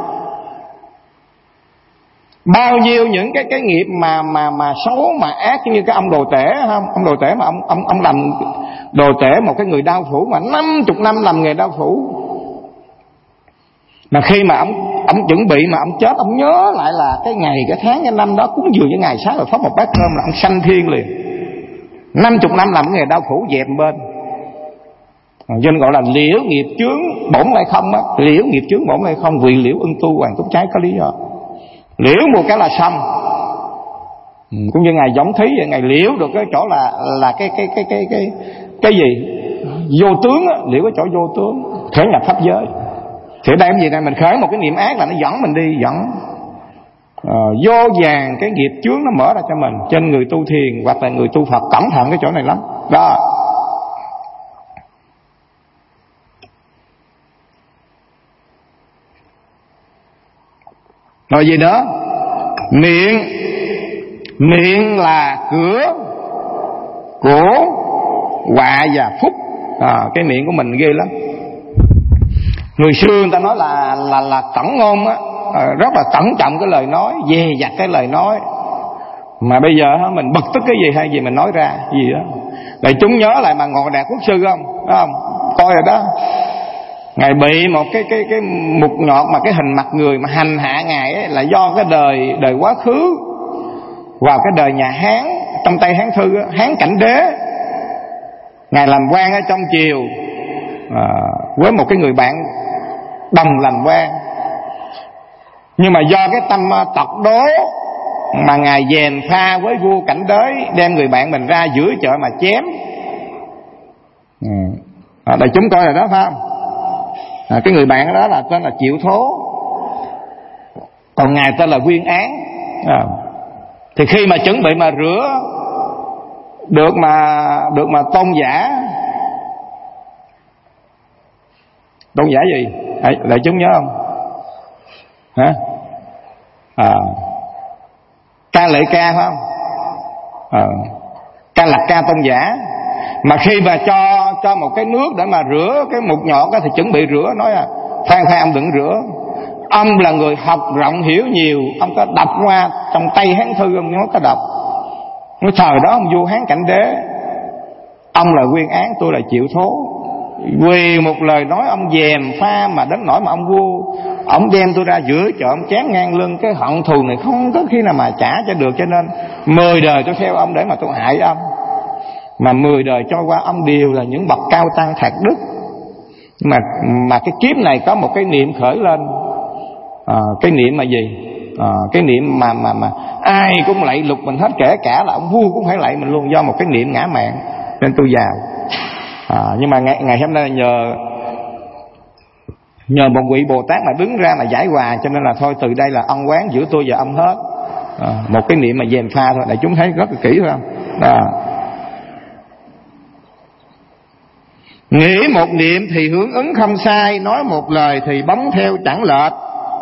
bao nhiêu những cái cái nghiệp mà mà mà xấu mà ác, như cái ông đồ tể không? Ông đồ tể mà ông ông ông làm đồ tể một cái người đao phủ mà năm chục năm làm nghề đao phủ, mà khi mà ông ông chuẩn bị mà ông chết, ông nhớ lại là cái ngày cái tháng cái năm đó cúng dường với ngày sáng rồi phát một bát cơm là ông sanh thiên liền. Năm chục năm làm cái nghề đao phủ dẹp bên, cho nên gọi là liễu nghiệp chướng bổn lại không á. Liễu nghiệp chướng bổn lại không, vì liễu ưng tu hoàng túc trái, có lý do. Liễu một cái là xong, ừ, cũng như ngài Giống Thí vậy, ngài liễu được cái chỗ là là cái cái cái cái cái cái gì vô tướng á, liễu cái chỗ vô tướng, thể nhập pháp giới. Thì đây cái gì này, mình khởi một cái niệm ác là nó dẫn mình đi, dẫn uh, vô vàng cái nghiệp chướng nó mở ra cho mình. Trên người tu thiền hoặc là người tu Phật cẩn thận cái chỗ này lắm đó. Rồi gì nữa? Miệng. Miệng là cửa của họa và phúc. À, cái miệng của mình ghê lắm. Người xưa người ta nói là là là cẩn ngôn á, rất là cẩn trọng cái lời nói, dè dặt cái lời nói. Mà bây giờ mình bực tức cái gì hay gì mình nói ra gì đó. Để chúng nhớ lại mà Ngộ Đạt Quốc sư không? Đúng không? Coi rồi đó. Ngài bị một cái cái cái mục nhọt mà cái hình mặt người mà hành hạ ngài ấy, là do cái đời đời quá khứ vào cái đời nhà Hán, trong Tây Hán Thư á, Hán Cảnh Đế. Ngài làm quan ở trong triều à, với một cái người bạn đồng làm quan. Nhưng mà do cái tâm tật đố mà ngài gièm pha với vua Cảnh Đế, đem người bạn mình ra giữa chợ mà chém. À, đại chúng coi rồi đó phải không? À, cái người bạn đó là tên là Triệu Thố, còn ngài tên là Nguyên Án. À, thì khi mà chuẩn bị mà rửa được mà được mà tôn giả, tôn giả gì? Đại, đại chúng nhớ không? Hả? À, Ca Lệ Ca phải không? À, Ca Lạc Ca tôn giả. Mà khi mà cho cho một cái nước để mà rửa cái mục nhọn đó, thì chuẩn bị rửa, nói à khoan khoan ông đừng rửa, ông là người học rộng hiểu nhiều, ông có đọc qua trong Tây Hán Thư, ông nói có đọc. Nói thời đó ông vua Hán Cảnh Đế, ông là Nguyên Án, tôi là Triệu Thố. Vì một lời nói ông dèm pha mà đến nỗi mà ông vua ông đem tôi ra giữa chợ, ông chém ngang lưng. Cái hận thù này không có khi nào mà trả cho được, cho nên mười đời tôi theo ông để mà tôi hại ông. Mà mười đời trôi qua ông đều là những bậc cao tăng thạc đức. Mà mà cái kiếp này có một cái niệm khởi lên, à, cái niệm mà gì? À, cái niệm mà mà mà ai cũng lạy lục mình hết, kể cả là ông vua cũng phải lạy mình luôn, do một cái niệm ngã mạn. Nên tôi vào. À, nhưng mà ngày, ngày hôm nay nhờ nhờ một vị Bồ Tát mà đứng ra mà giải hòa, cho nên là thôi từ đây là ân oán giữa tôi và ông hết. À, một cái niệm mà dèm pha thôi, đại chúng thấy rất là kỹ phải không? À. Nghĩ một niệm thì hướng ứng không sai, nói một lời thì bóng theo chẳng lệch.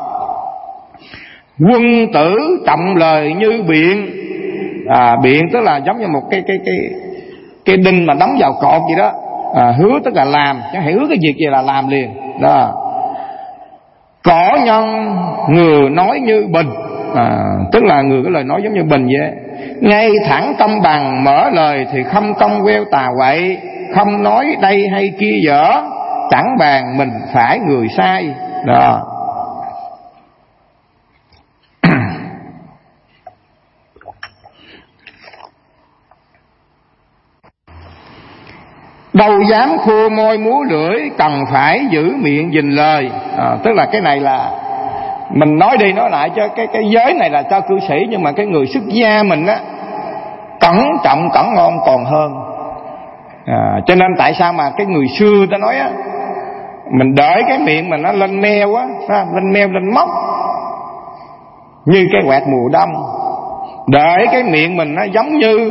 Quân tử trọng lời như biện. À, biện tức là giống như một cái cái cái cái đinh mà đóng vào cột gì đó. À, hứa tức là làm, chẳng hãy hứa cái việc gì là làm liền đó. Cỏ nhân người nói như bình. À, tức là người có lời nói giống như bình vậy. Ngay thẳng công bằng, mở lời thì không công queo tà quậy, không nói đây hay kia dở, chẳng bàn mình phải người sai đó. Đâu dám khua môi múa lưỡi, cần phải giữ miệng gìn lời. À, tức là cái này là mình nói đi nói lại cho cái cái giới này là cho cư sĩ, nhưng mà cái người xuất gia mình á, cẩn trọng cẩn ngôn còn hơn. À, cho nên tại sao mà cái người xưa ta nói á, mình đợi cái miệng mình nó lên meo á, lên meo lên móc như cái quạt mùa đông, đợi cái miệng mình nó giống như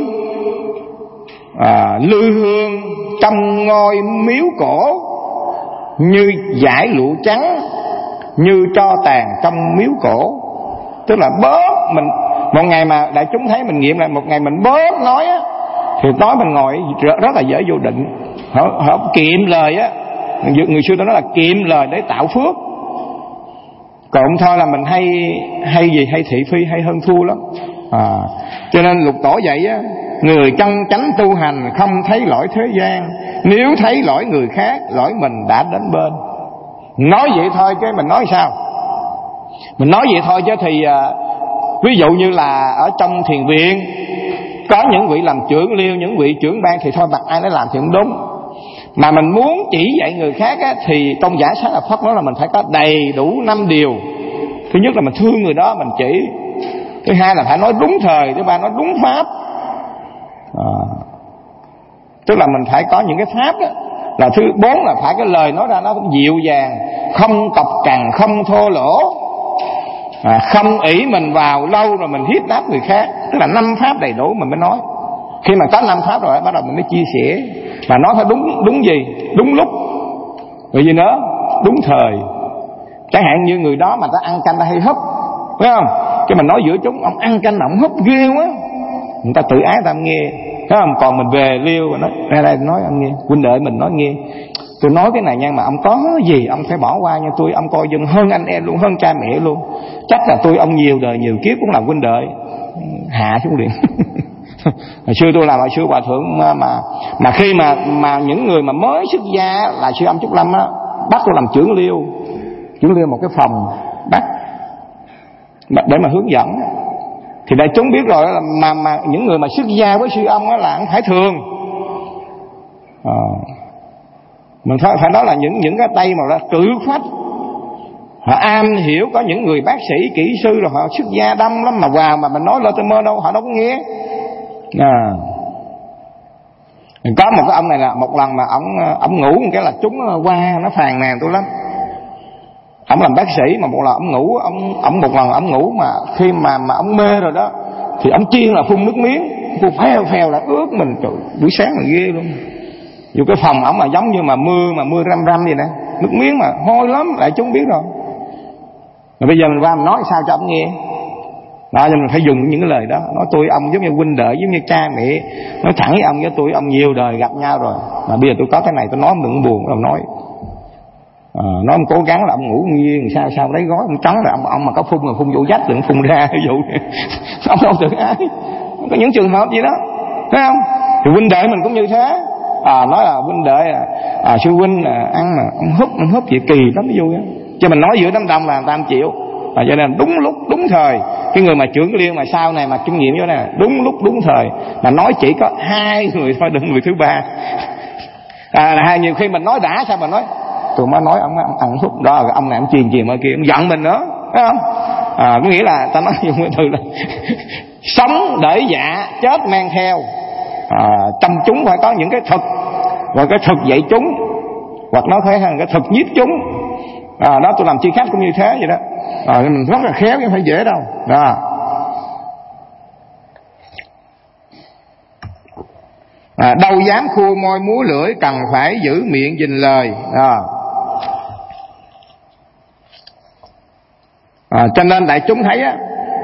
à, lư hương trong ngôi miếu cổ, như dải lụa trắng, như tro tàn trong miếu cổ. Tức là bớt mình một ngày mà đại chúng thấy mình nghiệm lại, một ngày mình bớt nói á, thì tối mình ngồi rất là dễ vô định. Họ, họ kiệm lời á, người xưa ta nói là kiệm lời để tạo phước. Còn thôi là mình hay hay gì hay thị phi hay hơn thua lắm. À, cho nên Lục Tổ dạy á, người chân chánh tu hành không thấy lỗi thế gian, nếu thấy lỗi người khác, lỗi mình đã đến bên. Nói vậy thôi chứ mình nói sao? Mình nói vậy thôi chứ thì à, ví dụ như là ở trong thiền viện có những vị làm trưởng liêu, những vị trưởng ban thì thôi mặc ai nó làm thì cũng đúng. Mà mình muốn chỉ dạy người khác á, thì tôn giả Xá Lợi Phất nói là mình phải có đầy đủ năm điều. Thứ nhất là mình thương người đó mình chỉ. Thứ hai là phải nói đúng thời. Thứ ba nói đúng pháp. À, tức là mình phải có những cái pháp đó. Là thứ bốn là phải cái lời nói ra nó cũng dịu dàng, không cọc cằn, không thô lỗ, à, không ỷ mình vào lâu rồi mình hiếp đáp người khác. Tức là năm pháp đầy đủ mình mới nói. Khi mà có năm pháp rồi bắt đầu mình mới chia sẻ. Mà nói phải đúng đúng gì? Đúng lúc. Rồi gì nữa? Đúng thời. Chẳng hạn như người đó mà ta ăn canh ta hay húp, phải không? Cái mình nói giữa chúng, ông ăn canh ông húp ghê quá, người ta tự ái ta nghe, phải không? Còn mình về liêu và nói ra đây nói ông nghe, huynh đệ mình nói nghe, Tôi nói cái này nha, mà ông có gì ông phải bỏ qua nha tôi. Ông coi dân hơn anh em luôn, hơn cha mẹ luôn. Chắc là tôi ông nhiều đời nhiều kiếp cũng là huynh đệ. Hạ xuống liền. Hồi xưa tôi làm, hồi xưa hòa thượng mà mà, mà khi mà mà những người mà mới xuất gia là sư ông Trúc Lâm á, bắt tôi làm trưởng liêu, trưởng liêu một cái phòng bắt để mà hướng dẫn. Thì đại chúng biết rồi là mà mà những người mà xuất gia với sư ông á là không phải thường. À, mình phải phải nói là những những cái tay mà đã cử phách, họ am hiểu, có những người bác sĩ kỹ sư rồi họ xuất gia đông lắm, mà vào mà mình nói lên tôi mơ đâu họ đâu có nghe. À, có một cái ông này là một lần mà ông ông ngủ một cái là chúng qua nó phàn nàn tôi lắm. Ông làm bác sĩ mà một lần ông ngủ, ông ông một lần ông ngủ mà khi mà mà ông mê rồi đó thì ông chiên là phun nước miếng, phun phèo phèo là ướt mình. Trời, buổi sáng là ghê luôn. Dù cái phòng ổng mà giống như mà mưa mà mưa răm răm vậy nè, nước miếng mà hôi lắm, lại chúng biết rồi. Mà bây giờ mình qua mình nói sao cho ông nghe. Đó, cho mình phải dùng những cái lời đó. Nói tôi ông giống như huynh đệ, giống như cha mẹ. Nói thẳng với ông, với tôi ông nhiều đời gặp nhau rồi, mà bây giờ tôi có cái này tôi nói ông đừng buồn. Ông nói à, nói ông cố gắng là ông ngủ nghiêng sao sao lấy gói ông trắng là ông, ông mà có phun là phun vô vách đừng phun ra. Ví dụ ông đâu tự ái. Có những trường hợp gì đó, thấy không? Thì huynh đệ mình cũng như thế. À, nói là huynh đệ à, à, sư huynh à, ăn mà ông húp ông húp vậy kỳ lắm, ví dụ đó. Cho mình nói giữa đám đông là người ta không chịu. À, cho nên đúng lúc đúng thời, cái người mà trưởng liên mà sau này mà kinh nghiệm vô này đúng lúc đúng thời, mà nói chỉ có hai người thôi, đừng người thứ ba. À, là hai nhiều khi mình nói đã sao mình nói tôi mới nói ông ông ăn hút đó, ông này ông truyền truyền ở kia ông giận mình nữa, thấy không? À, có nghĩa là ta nói dùng cái từ là sống để dạ chết mang theo. À, trong chúng phải có những cái thực, và cái thực dạy chúng, hoặc nó phải là cái thực nhiếp chúng. À, đó tôi làm chi khách cũng như thế vậy đó. À, mình rất là khéo chứ không phải dễ đâu. À. À, đâu dám khua môi múa lưỡi, cần phải giữ miệng gìn lời. À. À, cho nên đại chúng thấy á,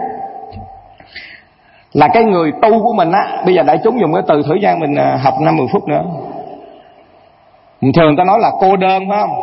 là cái người tu của mình á, bây giờ đại chúng dùng cái từ thử gian mình học năm mười phút nữa. Thường ta nói là cô đơn phải không?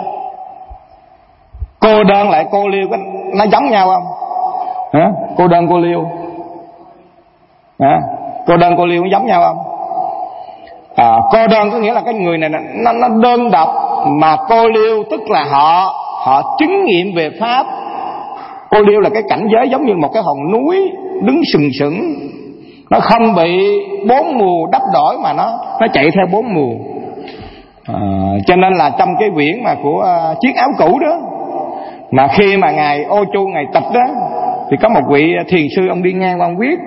Cô đơn lại cô liêu nó giống nhau không? Hả? Cô đơn cô liêu. Hả? Cô đơn cô liêu nó giống nhau không? À, cô đơn có nghĩa là cái người này nó, nó đơn độc, mà cô liêu tức là họ họ chứng nghiệm về pháp. Cô liêu là cái cảnh giới giống như một cái hòn núi đứng sừng sững, nó không bị bốn mùa đắp đổi mà nó nó chạy theo bốn mùa. À, cho nên là trong cái quyển mà của uh, chiếc áo cũ đó, mà khi mà ngài Ô Chu ngài tập đó, thì có một vị thiền sư ông đi ngang qua ông viết: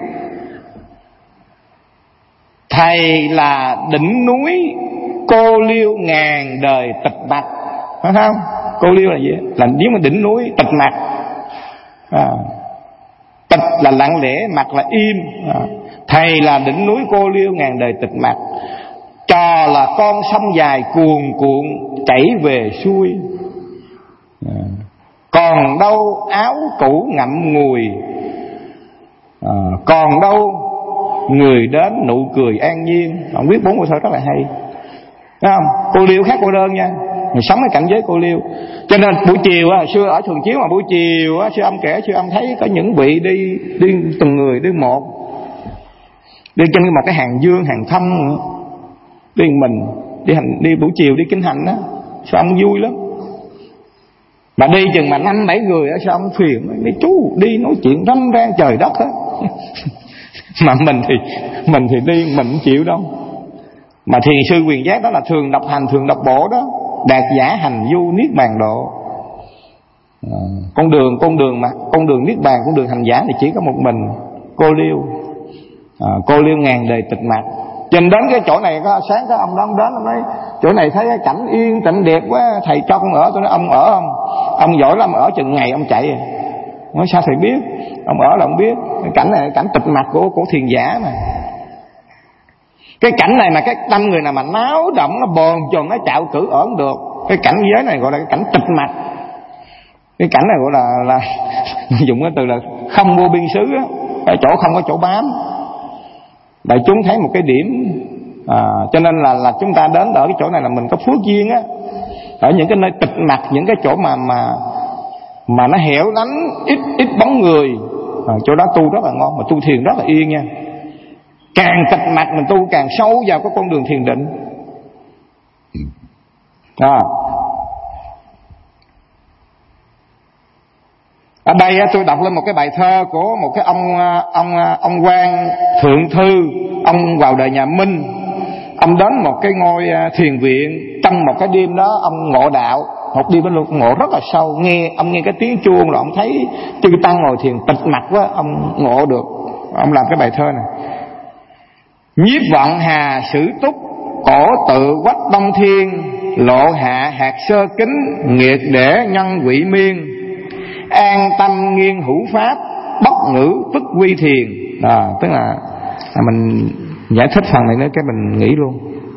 thầy là đỉnh núi cô liêu ngàn đời tịch mạch. Phải không? Cô liêu là gì? Là nếu mà đỉnh núi tịch mạch. À, tịch là lặng lẽ, mạch là im. À, thầy là đỉnh núi cô liêu ngàn đời tịch mạch. Trò là con sông dài cuồn cuộn chảy về xuôi. À, còn đâu áo cũ ngậm ngùi. À, còn đâu người đến nụ cười an nhiên. Ông viết bốn câu thơ rất là hay. Thấy không? Cô liêu khác cô đơn nha. Mình sống ở cảnh giới cô liêu. Cho nên buổi chiều á, xưa ở Thường Chiếu mà buổi chiều á, sư ông kể, sư ông thấy có những vị đi đi từng người đi một, đi trên một cái hàng dương hàng thông nữa. Đi mình đi hành đi buổi chiều đi kinh hành đó, sư ông vui lắm. Mà đi chừng mà năm bảy người á, sư ông phiền, mấy chú đi nói chuyện râm ran trời đất hết. Mà mình thì mình thì đi mình không chịu đâu. Mà thiền sư Quyền Giác đó là thường đọc hành thường đọc bộ đó, đạt giả hành du niết bàn độ. À, con đường con đường mà con đường niết bàn, con đường hành giả thì chỉ có một mình cô liêu. À, cô liêu ngàn đời tịch mạch. Trên đến cái chỗ này có sáng có ông đó ông đến ông nói chỗ này thấy cái cảnh yên tĩnh đẹp quá, thầy cho con ở. Tôi nói ông ở không? Ông giỏi lắm, ở chừng ngày ông chạy. Nói sao thầy biết? Ông ở là ông biết. Cái cảnh này cảnh tịch mạch của của thiền giả mà. Cái cảnh này mà cái tâm người nào mà náo động, nó bồn chồn, nó chạo cử ở không được. Cái cảnh giới này gọi là cái cảnh tịch mạch. Cái cảnh này gọi là là dùng cái từ là không vô biên xứ á, ở chỗ không có chỗ bám. Đại chúng thấy một cái điểm à, cho nên là là chúng ta đến ở cái chỗ này là mình có phước duyên á. Ở những cái nơi tịch mặc, những cái chỗ mà mà mà nó hẻo lánh, ít ít bóng người, à, chỗ đó tu rất là ngon, mà tu thiền rất là yên nha. Càng tịch mặc mình tu càng sâu vào cái con đường thiền định. À. Ở đây tôi đọc lên một cái bài thơ của một cái ông ông ông quan thượng thư, ông vào đời nhà Minh. Ông đến một cái ngôi thiền viện, trong một cái đêm đó ông ngộ đạo, một đêm đó ngộ rất là sâu. Nghe ông nghe cái tiếng chuông rồi ông thấy chư tăng ngồi thiền tịch mặc quá, ông ngộ được. Ông làm cái bài thơ này: nhiếp vận hà sử túc, cổ tự quách đông thiên, lộ hạ hạt sơ kính, nghiệt để nhân quỷ miên, an tâm nghiên hữu pháp, bất ngữ tức quy thiền. À, tức là, là mình giải thích phần này nữa cái mình nghĩ luôn.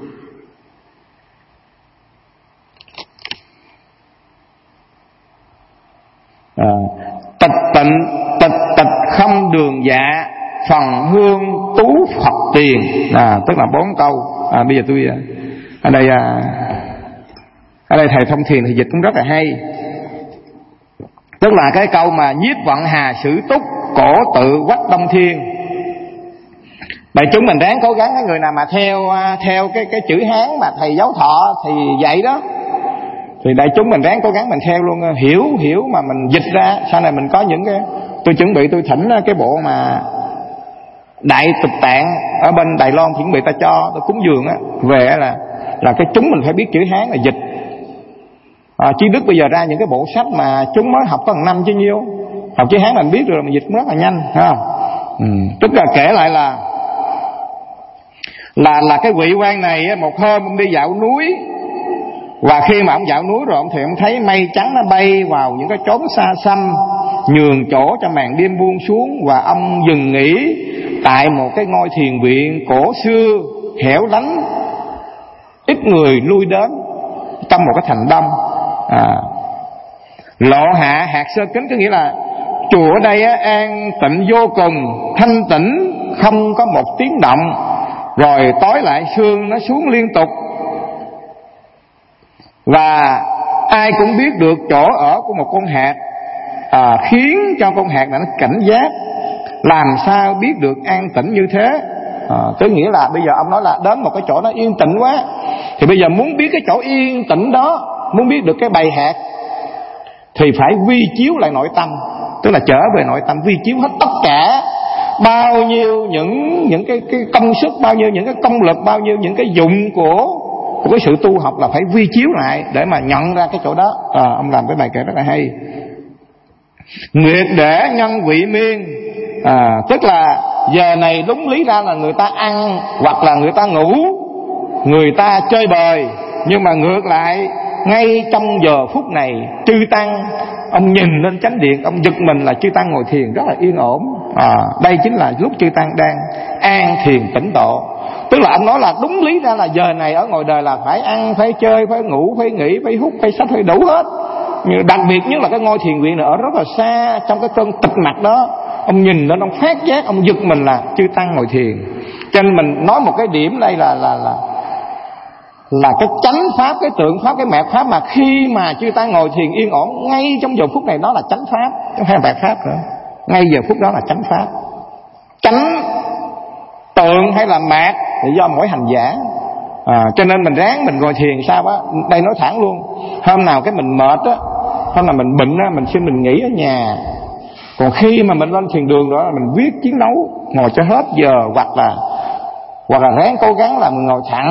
À, tịch tịnh tịch tịch không đường dạ, phần hương tú Phật tiền. À, tức là bốn câu. À, bây giờ tôi ở đây à, ở đây thầy thông thiền thì dịch cũng rất là hay. Tức là cái câu mà nhiếp vận hà sử túc, cổ tự quách đông thiên. Vậy chúng mình ráng cố gắng, cái người nào mà theo theo cái cái chữ Hán mà thầy giáo Thọ thì dạy đó, thì đại chúng mình ráng cố gắng mình theo luôn, hiểu hiểu mà mình dịch ra. Sau này mình có những cái, tôi chuẩn bị tôi thỉnh cái bộ mà Đại Tịch Tạng ở bên Đài Loan, chuẩn bị ta cho tôi cúng dường á, về là là cái chúng mình phải biết chữ Hán là dịch. À, Chí Đức bây giờ ra những cái bộ sách mà chúng mới học có một năm chứ nhiêu, học chữ Hán mình biết rồi, mình dịch cũng rất là nhanh, thấy không? Ừ. Tức là kể lại là là là cái vị quan này một hôm ông đi dạo núi, và khi mà ông dạo núi rồi ông thì ông thấy mây trắng nó bay vào những cái chốn xa xăm, nhường chỗ cho màn đêm buông xuống, và ông dừng nghỉ tại một cái ngôi thiền viện cổ xưa hẻo lánh, ít người lui đến, trong một cái thành đông. À, lộ hạ hạt sơ kính, có nghĩa là chùa ở đây á, an tịnh vô cùng, thanh tĩnh, không có một tiếng động, rồi tối lại sương nó xuống liên tục, và ai cũng biết được chỗ ở của một con hạt, à, khiến cho con hạt này nó cảnh giác, làm sao biết được an tĩnh như thế. À, tức nghĩa là bây giờ ông nói là đến một cái chỗ nó yên tĩnh quá, thì bây giờ muốn biết cái chỗ yên tĩnh đó, muốn biết được cái bầy hạt, thì phải vi chiếu lại nội tâm. Tức là trở về nội tâm, vi chiếu hết tất cả, bao nhiêu những những cái, cái công sức, bao nhiêu những cái công lực, bao nhiêu những cái dụng của của cái sự tu học là phải vi chiếu lại để mà nhận ra cái chỗ đó. À, ông làm cái bài kể rất là hay. Nguyệt để nhân vị miên, à, tức là giờ này đúng lý ra là người ta ăn hoặc là người ta ngủ, người ta chơi bời, nhưng mà ngược lại ngay trong giờ phút này chư tăng, ông nhìn lên chánh điện, ông giật mình là chư tăng ngồi thiền rất là yên ổn. À, đây chính là lúc chư tăng đang an thiền tĩnh độ. Tức là ông nói là đúng lý ra là giờ này ở ngoài đời là phải ăn, phải chơi, phải ngủ, phải nghỉ, phải hút, phải sách, phải đủ hết. Nhưng đặc biệt nhất là cái ngôi thiền viện này ở rất là xa, trong cái cơn tịch mặc đó, ông nhìn lên, ông phát giác, ông giật mình là chư tăng ngồi thiền. Cho nên mình nói một cái điểm đây là là là là cái chánh pháp, cái tượng pháp, cái mạt pháp, mà khi mà chư tăng ngồi thiền yên ổn ngay trong giờ phút này, đó là chánh pháp, không phải mạt pháp nữa. Ngay giờ phút đó là chánh pháp. Chánh tượng hay là mạt thì do mỗi hành giả. À, cho nên mình ráng mình ngồi thiền sao á, đây nói thẳng luôn, hôm nào cái mình mệt á, hôm nào mình bệnh á, mình xin mình nghỉ ở nhà. Còn khi mà mình lên thiền đường đó là mình quyết chiến đấu, ngồi cho hết giờ, hoặc là hoặc là ráng cố gắng là mình ngồi thẳng,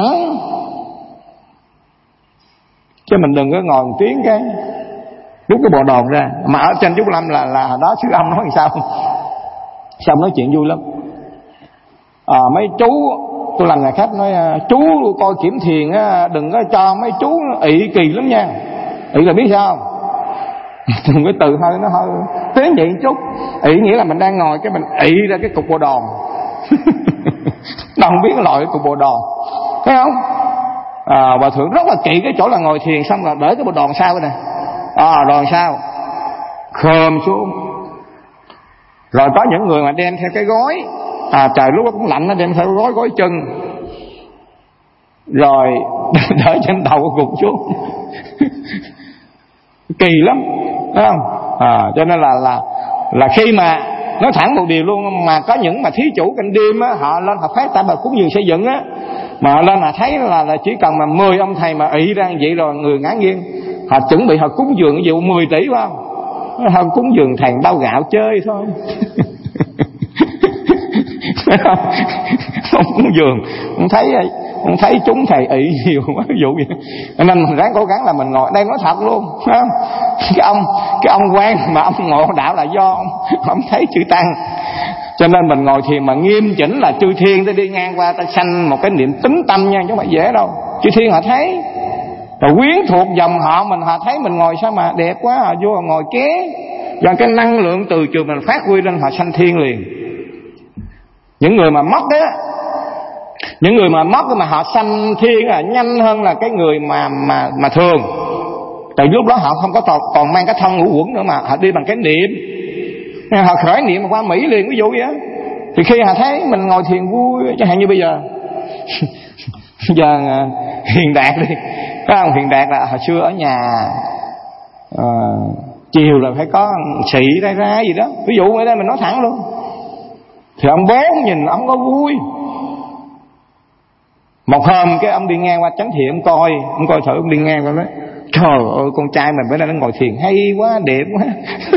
chứ mình đừng có ngồi một tiếng cái rút cái bộ đòn ra. Mà ở trên Chú Lâm là là đó sư âm nói làm sao, xong nói chuyện vui lắm. À, mấy chú tôi làm nhà khách nói chú coi kiểm thiền á, đừng có cho mấy chú ị kỳ lắm nha. Ị là biết sao không? Dùng cái từ hơi nó hơi tế nhị chút. Ị nghĩa là mình đang ngồi cái mình ị ra cái cục bộ đòn. Đâu không biết cái loại cái cục bộ đòn, thấy không? À, Hòa thượng rất là kỹ cái chỗ là ngồi thiền xong là để cái bộ đòn sau cái này. À, đòn sau khom xuống. Rồi có những người mà đem theo cái gói, à, trời lúc đó cũng lạnh, nó đem theo gói gói chân. rồi đỡ trên đầu gục xuống. Kỳ lắm, phải không? À, cho nên là là là khi mà nói thẳng một điều luôn, mà có những mà thí chủ canh đêm á, họ lên họ phát tại bài cúng dường xây dựng á, mà họ lên họ thấy là, là chỉ cần mà mười ông thầy mà ị ra vậy rồi người ngã nghiêng, họ chuẩn bị họ cúng dường cái vụ mười tỷ phải không? Họ cúng dường thằng bao gạo chơi thôi. Không, không cúng dường, không thấy không thấy chúng thầy ị nhiều quá ví dụ vậy. Nên mình ráng cố gắng là mình ngồi đây nói thật luôn, phải không? Cái ông cái ông quan mà ông ngộ đạo là do ông, ông thấy chữ tăng. Cho nên mình ngồi thiền mà nghiêm chỉnh là chư thiên ta đi ngang qua ta sanh một cái niệm tính tâm nha, chứ không phải dễ đâu. Chư thiên họ thấy, rồi quyến thuộc dòng họ mình, họ thấy mình ngồi sao mà đẹp quá, họ vô họ ngồi ké, do cái năng lượng từ trường mình phát huy lên họ sanh thiên liền. Những người mà mất đó, những người mà mất mà họ sanh thiên là nhanh hơn là cái người mà mà mà thường. Tại lúc đó họ không có còn, còn mang cái thân ngũ uẩn nữa, mà họ đi bằng cái niệm, họ khởi niệm mà qua Mỹ liền, ví dụ vậy đó. Thì khi họ thấy mình ngồi thiền vui, chẳng hạn như bây giờ giờ Hiền Đạt đi, phải không? Hiền Đạt là hồi xưa ở nhà à, chiều là phải có xị ra ra gì đó, ví dụ ở đây mình nói thẳng luôn. Thì ông bố nhìn ông có vui. Một hôm cái ông đi ngang qua chánh thiện, ông coi ông coi thử, ông đi ngang qua nói trời ơi con trai mình bữa nay nó ngồi thiền hay quá, đẹp quá.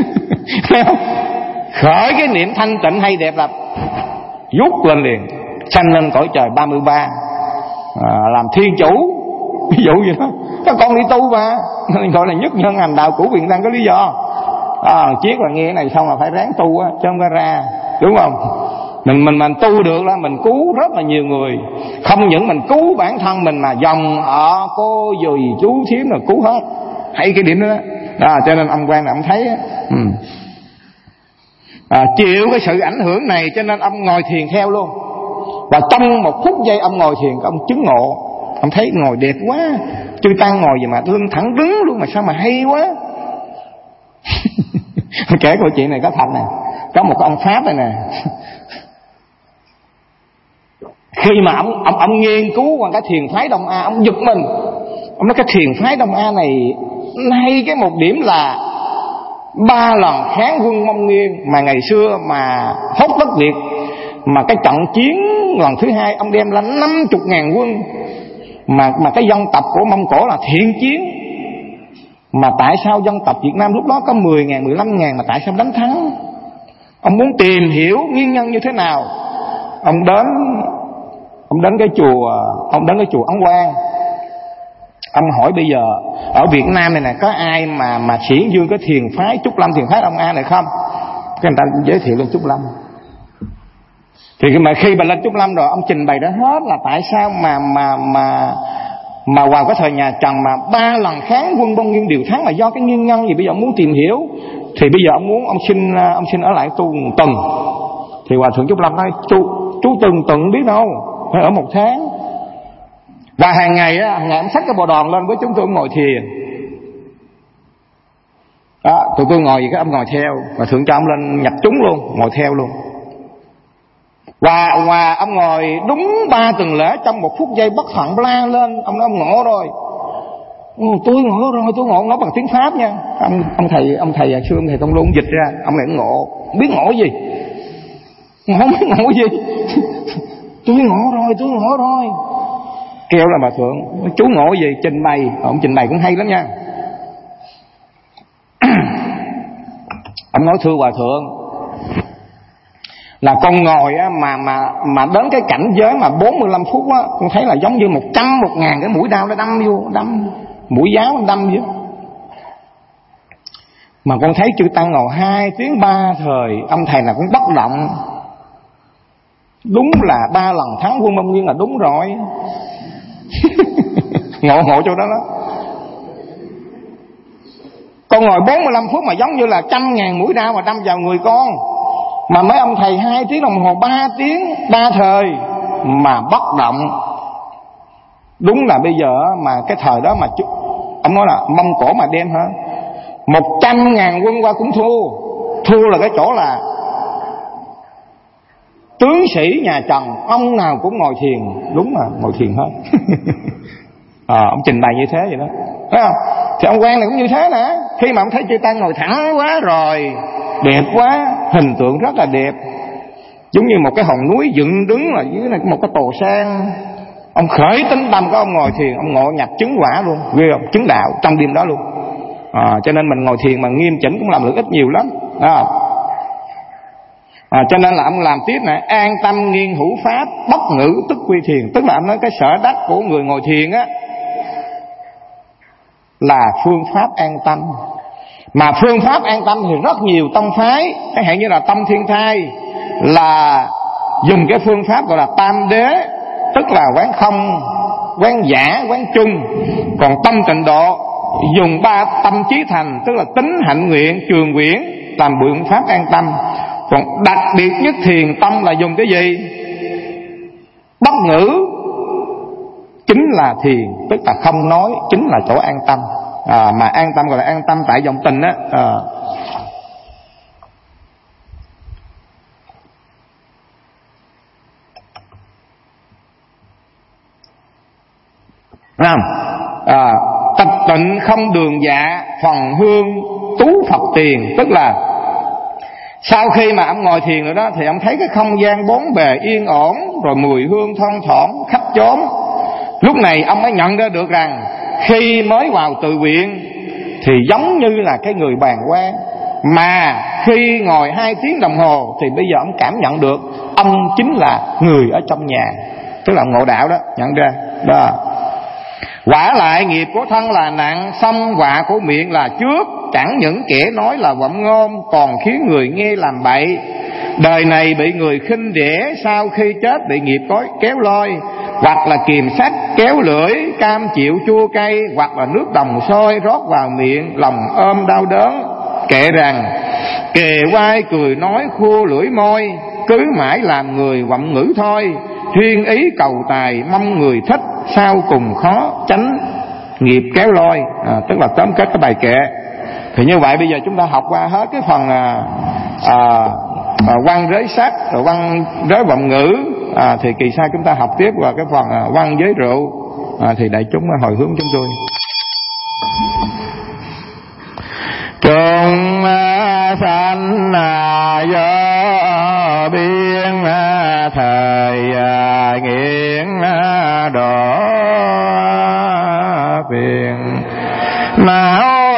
Khởi cái niệm thanh tịnh hay đẹp là rút lên liền, sanh lên cõi trời ba mươi ba, à, làm thiên chủ, ví dụ vậy đó. Các con đi tu mà, nên gọi là nhất nhân hành đạo cũ Việt Nam có lý do. À, chiếc là nghe cái này xong là phải ráng tu á, chứ không có ra, đúng không? Mình mình mình tu được là mình cứu rất là nhiều người. Không những mình cứu bản thân mình mà dòng họ cô dùi chú thím là cứu hết. Hay cái điểm đó đó. À, cho nên ông quan là ông thấy á, ừ. à, chịu cái sự ảnh hưởng này cho nên ông ngồi thiền theo luôn. Và trong một phút giây ông ngồi thiền, ông chứng ngộ. Ông thấy ngồi đẹp quá, chư tăng ngồi gì mà lưng thẳng đứng luôn, mà sao mà hay quá. Kể câu chuyện này có thật nè. Có một ông Pháp này nè, khi mà ông ông ông nghiên cứu qua cái thiền phái Đông A, ông giật mình. Ông nói cái thiền phái Đông A này hay cái một điểm là ba lần kháng quân Mông Nguyên mà ngày xưa mà hốt đất Việt, mà cái trận chiến lần thứ hai ông đem là năm chục ngàn quân, mà mà cái dân tộc của Mông Cổ là thiện chiến. Mà tại sao dân tộc Việt Nam lúc đó có mười ngàn, mười lăm ngàn mà tại sao đánh thắng? Ông muốn tìm hiểu nguyên nhân như thế nào. Ông đến Ông đến cái chùa Ông đến cái chùa Ấn Quang. Ông hỏi bây giờ ở Việt Nam này nè, có ai mà mà xiển dương cái thiền phái Trúc Lâm, thiền phái Đông A này không? Cái người ta giới thiệu lên Trúc Lâm. Thì mà khi mà lên Trúc Lâm rồi, ông trình bày đó hết là tại sao mà mà mà mà vào cái thời nhà Trần mà ba lần kháng quân Mông Nguyên đều thắng là do cái nguyên nhân gì. Bây giờ ông muốn tìm hiểu, thì bây giờ ông muốn ông xin ông xin ở lại tu một tuần. Thì hòa thượng Trúc Lâm nói chú chú từng tuần biết đâu, phải ở một tháng. Và hàng ngày á, hàng ngày ông xách cái bồ đòn lên với chúng tôi ngồi thiền. Đó, tụi tôi ngồi vậy, cái ông ngồi theo, và thượng cho ông lên nhập chúng luôn, ngồi theo luôn. Và và ông ngồi đúng ba tuần lễ, trong một phút giây bất thận la lên, ông nói ông ngộ rồi. Ừ, tôi ngộ rồi, tôi ngộ, nói bằng tiếng Pháp nha. Ông ông thầy ông thầy xưa ông thầy Tông Luôn dịch ra, ông này ngộ, không biết ngộ gì, không biết ngộ gì. Tôi ngộ rồi, tôi ngộ rồi. Kêu là bà thượng, chú ngộ gì? Trình bày. Ông trình bày cũng hay lắm nha. Ông nói thưa hòa thượng, là con ngồi á, mà mà mà đến cái cảnh giới mà bốn mươi lăm phút á, con thấy là giống như một trăm một ngàn cái mũi đao nó đâm vô, đâm mũi giáo nó đâm vô. Mà con thấy chư tăng ngồi hai tiếng ba thời, ông thầy nào cũng bất động. Đúng là ba lần thắng quân Mông Nguyên là đúng rồi. Ngộ ngộ chỗ đó đó. Con ngồi bốn mươi lăm phút mà giống như là trăm ngàn mũi đao mà đâm vào người con. Mà mấy ông thầy hai tiếng đồng hồ, ba tiếng, ba thời mà bất động. Đúng là bây giờ mà cái thời đó mà chú, ông nói là Mông Cổ mà đem hả, một trăm ngàn quân qua cũng thua. Thua là cái chỗ là tướng sĩ nhà Trần ông nào cũng ngồi thiền. Đúng mà, ngồi thiền hết. à, Ông trình bày như thế vậy đó, thấy không? Thì ông quan này cũng như thế nè. Khi mà ông thấy chư tăng ngồi thẳng quá rồi, đẹp quá, hình tượng rất là đẹp, giống như một cái hòn núi dựng đứng là dưới này một cái tồ sen. Ông khởi tính tâm của ông ngồi thiền, ông ngộ nhập chứng quả luôn, ghê không? Chứng đạo trong đêm đó luôn. à, Cho nên mình ngồi thiền mà nghiêm chỉnh cũng làm được ít nhiều lắm. à, à, Cho nên là ông làm tiếp này: an tâm nghiên hữu pháp, bất ngữ tức quy thiền. Tức là ông nói cái sở đắc của người ngồi thiền á là phương pháp an tâm. Mà phương pháp an tâm thì rất nhiều tông phái, chẳng hạn như là tông Thiên Thai là dùng cái phương pháp gọi là tam đế, tức là quán không, quán giả, quán chung. Còn tông Tịnh Độ dùng ba tâm chí thành, tức là tính, hạnh, nguyện, trường quyển làm biện pháp an tâm. Còn đặc biệt nhất thiền tông là dùng cái gì? Bất ngữ, chính là thiền, tức là không nói, chính là chỗ an tâm. à, Mà an tâm gọi là an tâm tại vọng tình á. à. À, tịch tịnh không đường dạ, phần hương tú Phật tiền. Tức là sau khi mà ông ngồi thiền rồi đó, thì ông thấy cái không gian bốn bề yên ổn, rồi mùi hương thoang thoảng khắp chốn. Lúc này ông mới nhận ra được rằng khi mới vào tự viện thì giống như là cái người bàng quan, mà khi ngồi hai tiếng đồng hồ thì bây giờ ông cảm nhận được ông chính là người ở trong nhà. Tức là ngộ đạo đó, nhận ra đó. Quả lại nghiệp của thân là nặng, xâm họa của miệng là trước. Chẳng những kẻ nói là vọng ngôn, còn khiến người nghe làm bậy. Đời này bị người khinh rẻ, sau khi chết bị nghiệp cối kéo lôi, hoặc là kìm sắt kéo lưỡi, cam chịu chua cay, hoặc là nước đồng sôi rót vào miệng, lòng ôm đau đớn. Kệ rằng kề vai cười nói khua lưỡi môi, cứ mãi làm người vọng ngữ thôi. Chuyên ý cầu tài mong người thích, sau cùng khó tránh nghiệp kéo lôi. à, Tức là tóm kết cái bài kệ. Thì như vậy bây giờ chúng ta học qua hết cái phần à, à, à, văn giới sắc, rồi văn giới vọng ngữ. à, Thì kỳ sau chúng ta học tiếp vào cái phần à, văn giới rượu. à, Thì đại chúng hồi hướng chúng tôi. Trung sanh do biên thời nghiện đỏ phiền não,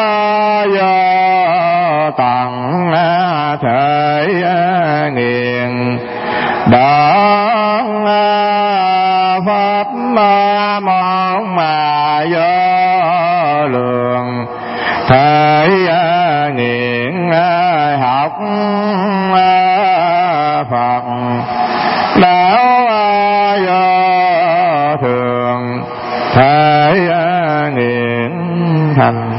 do tận thời nghiện đón pháp mong mà do lượng thời nghiện học Phật đạo do thường thời nghiện thành.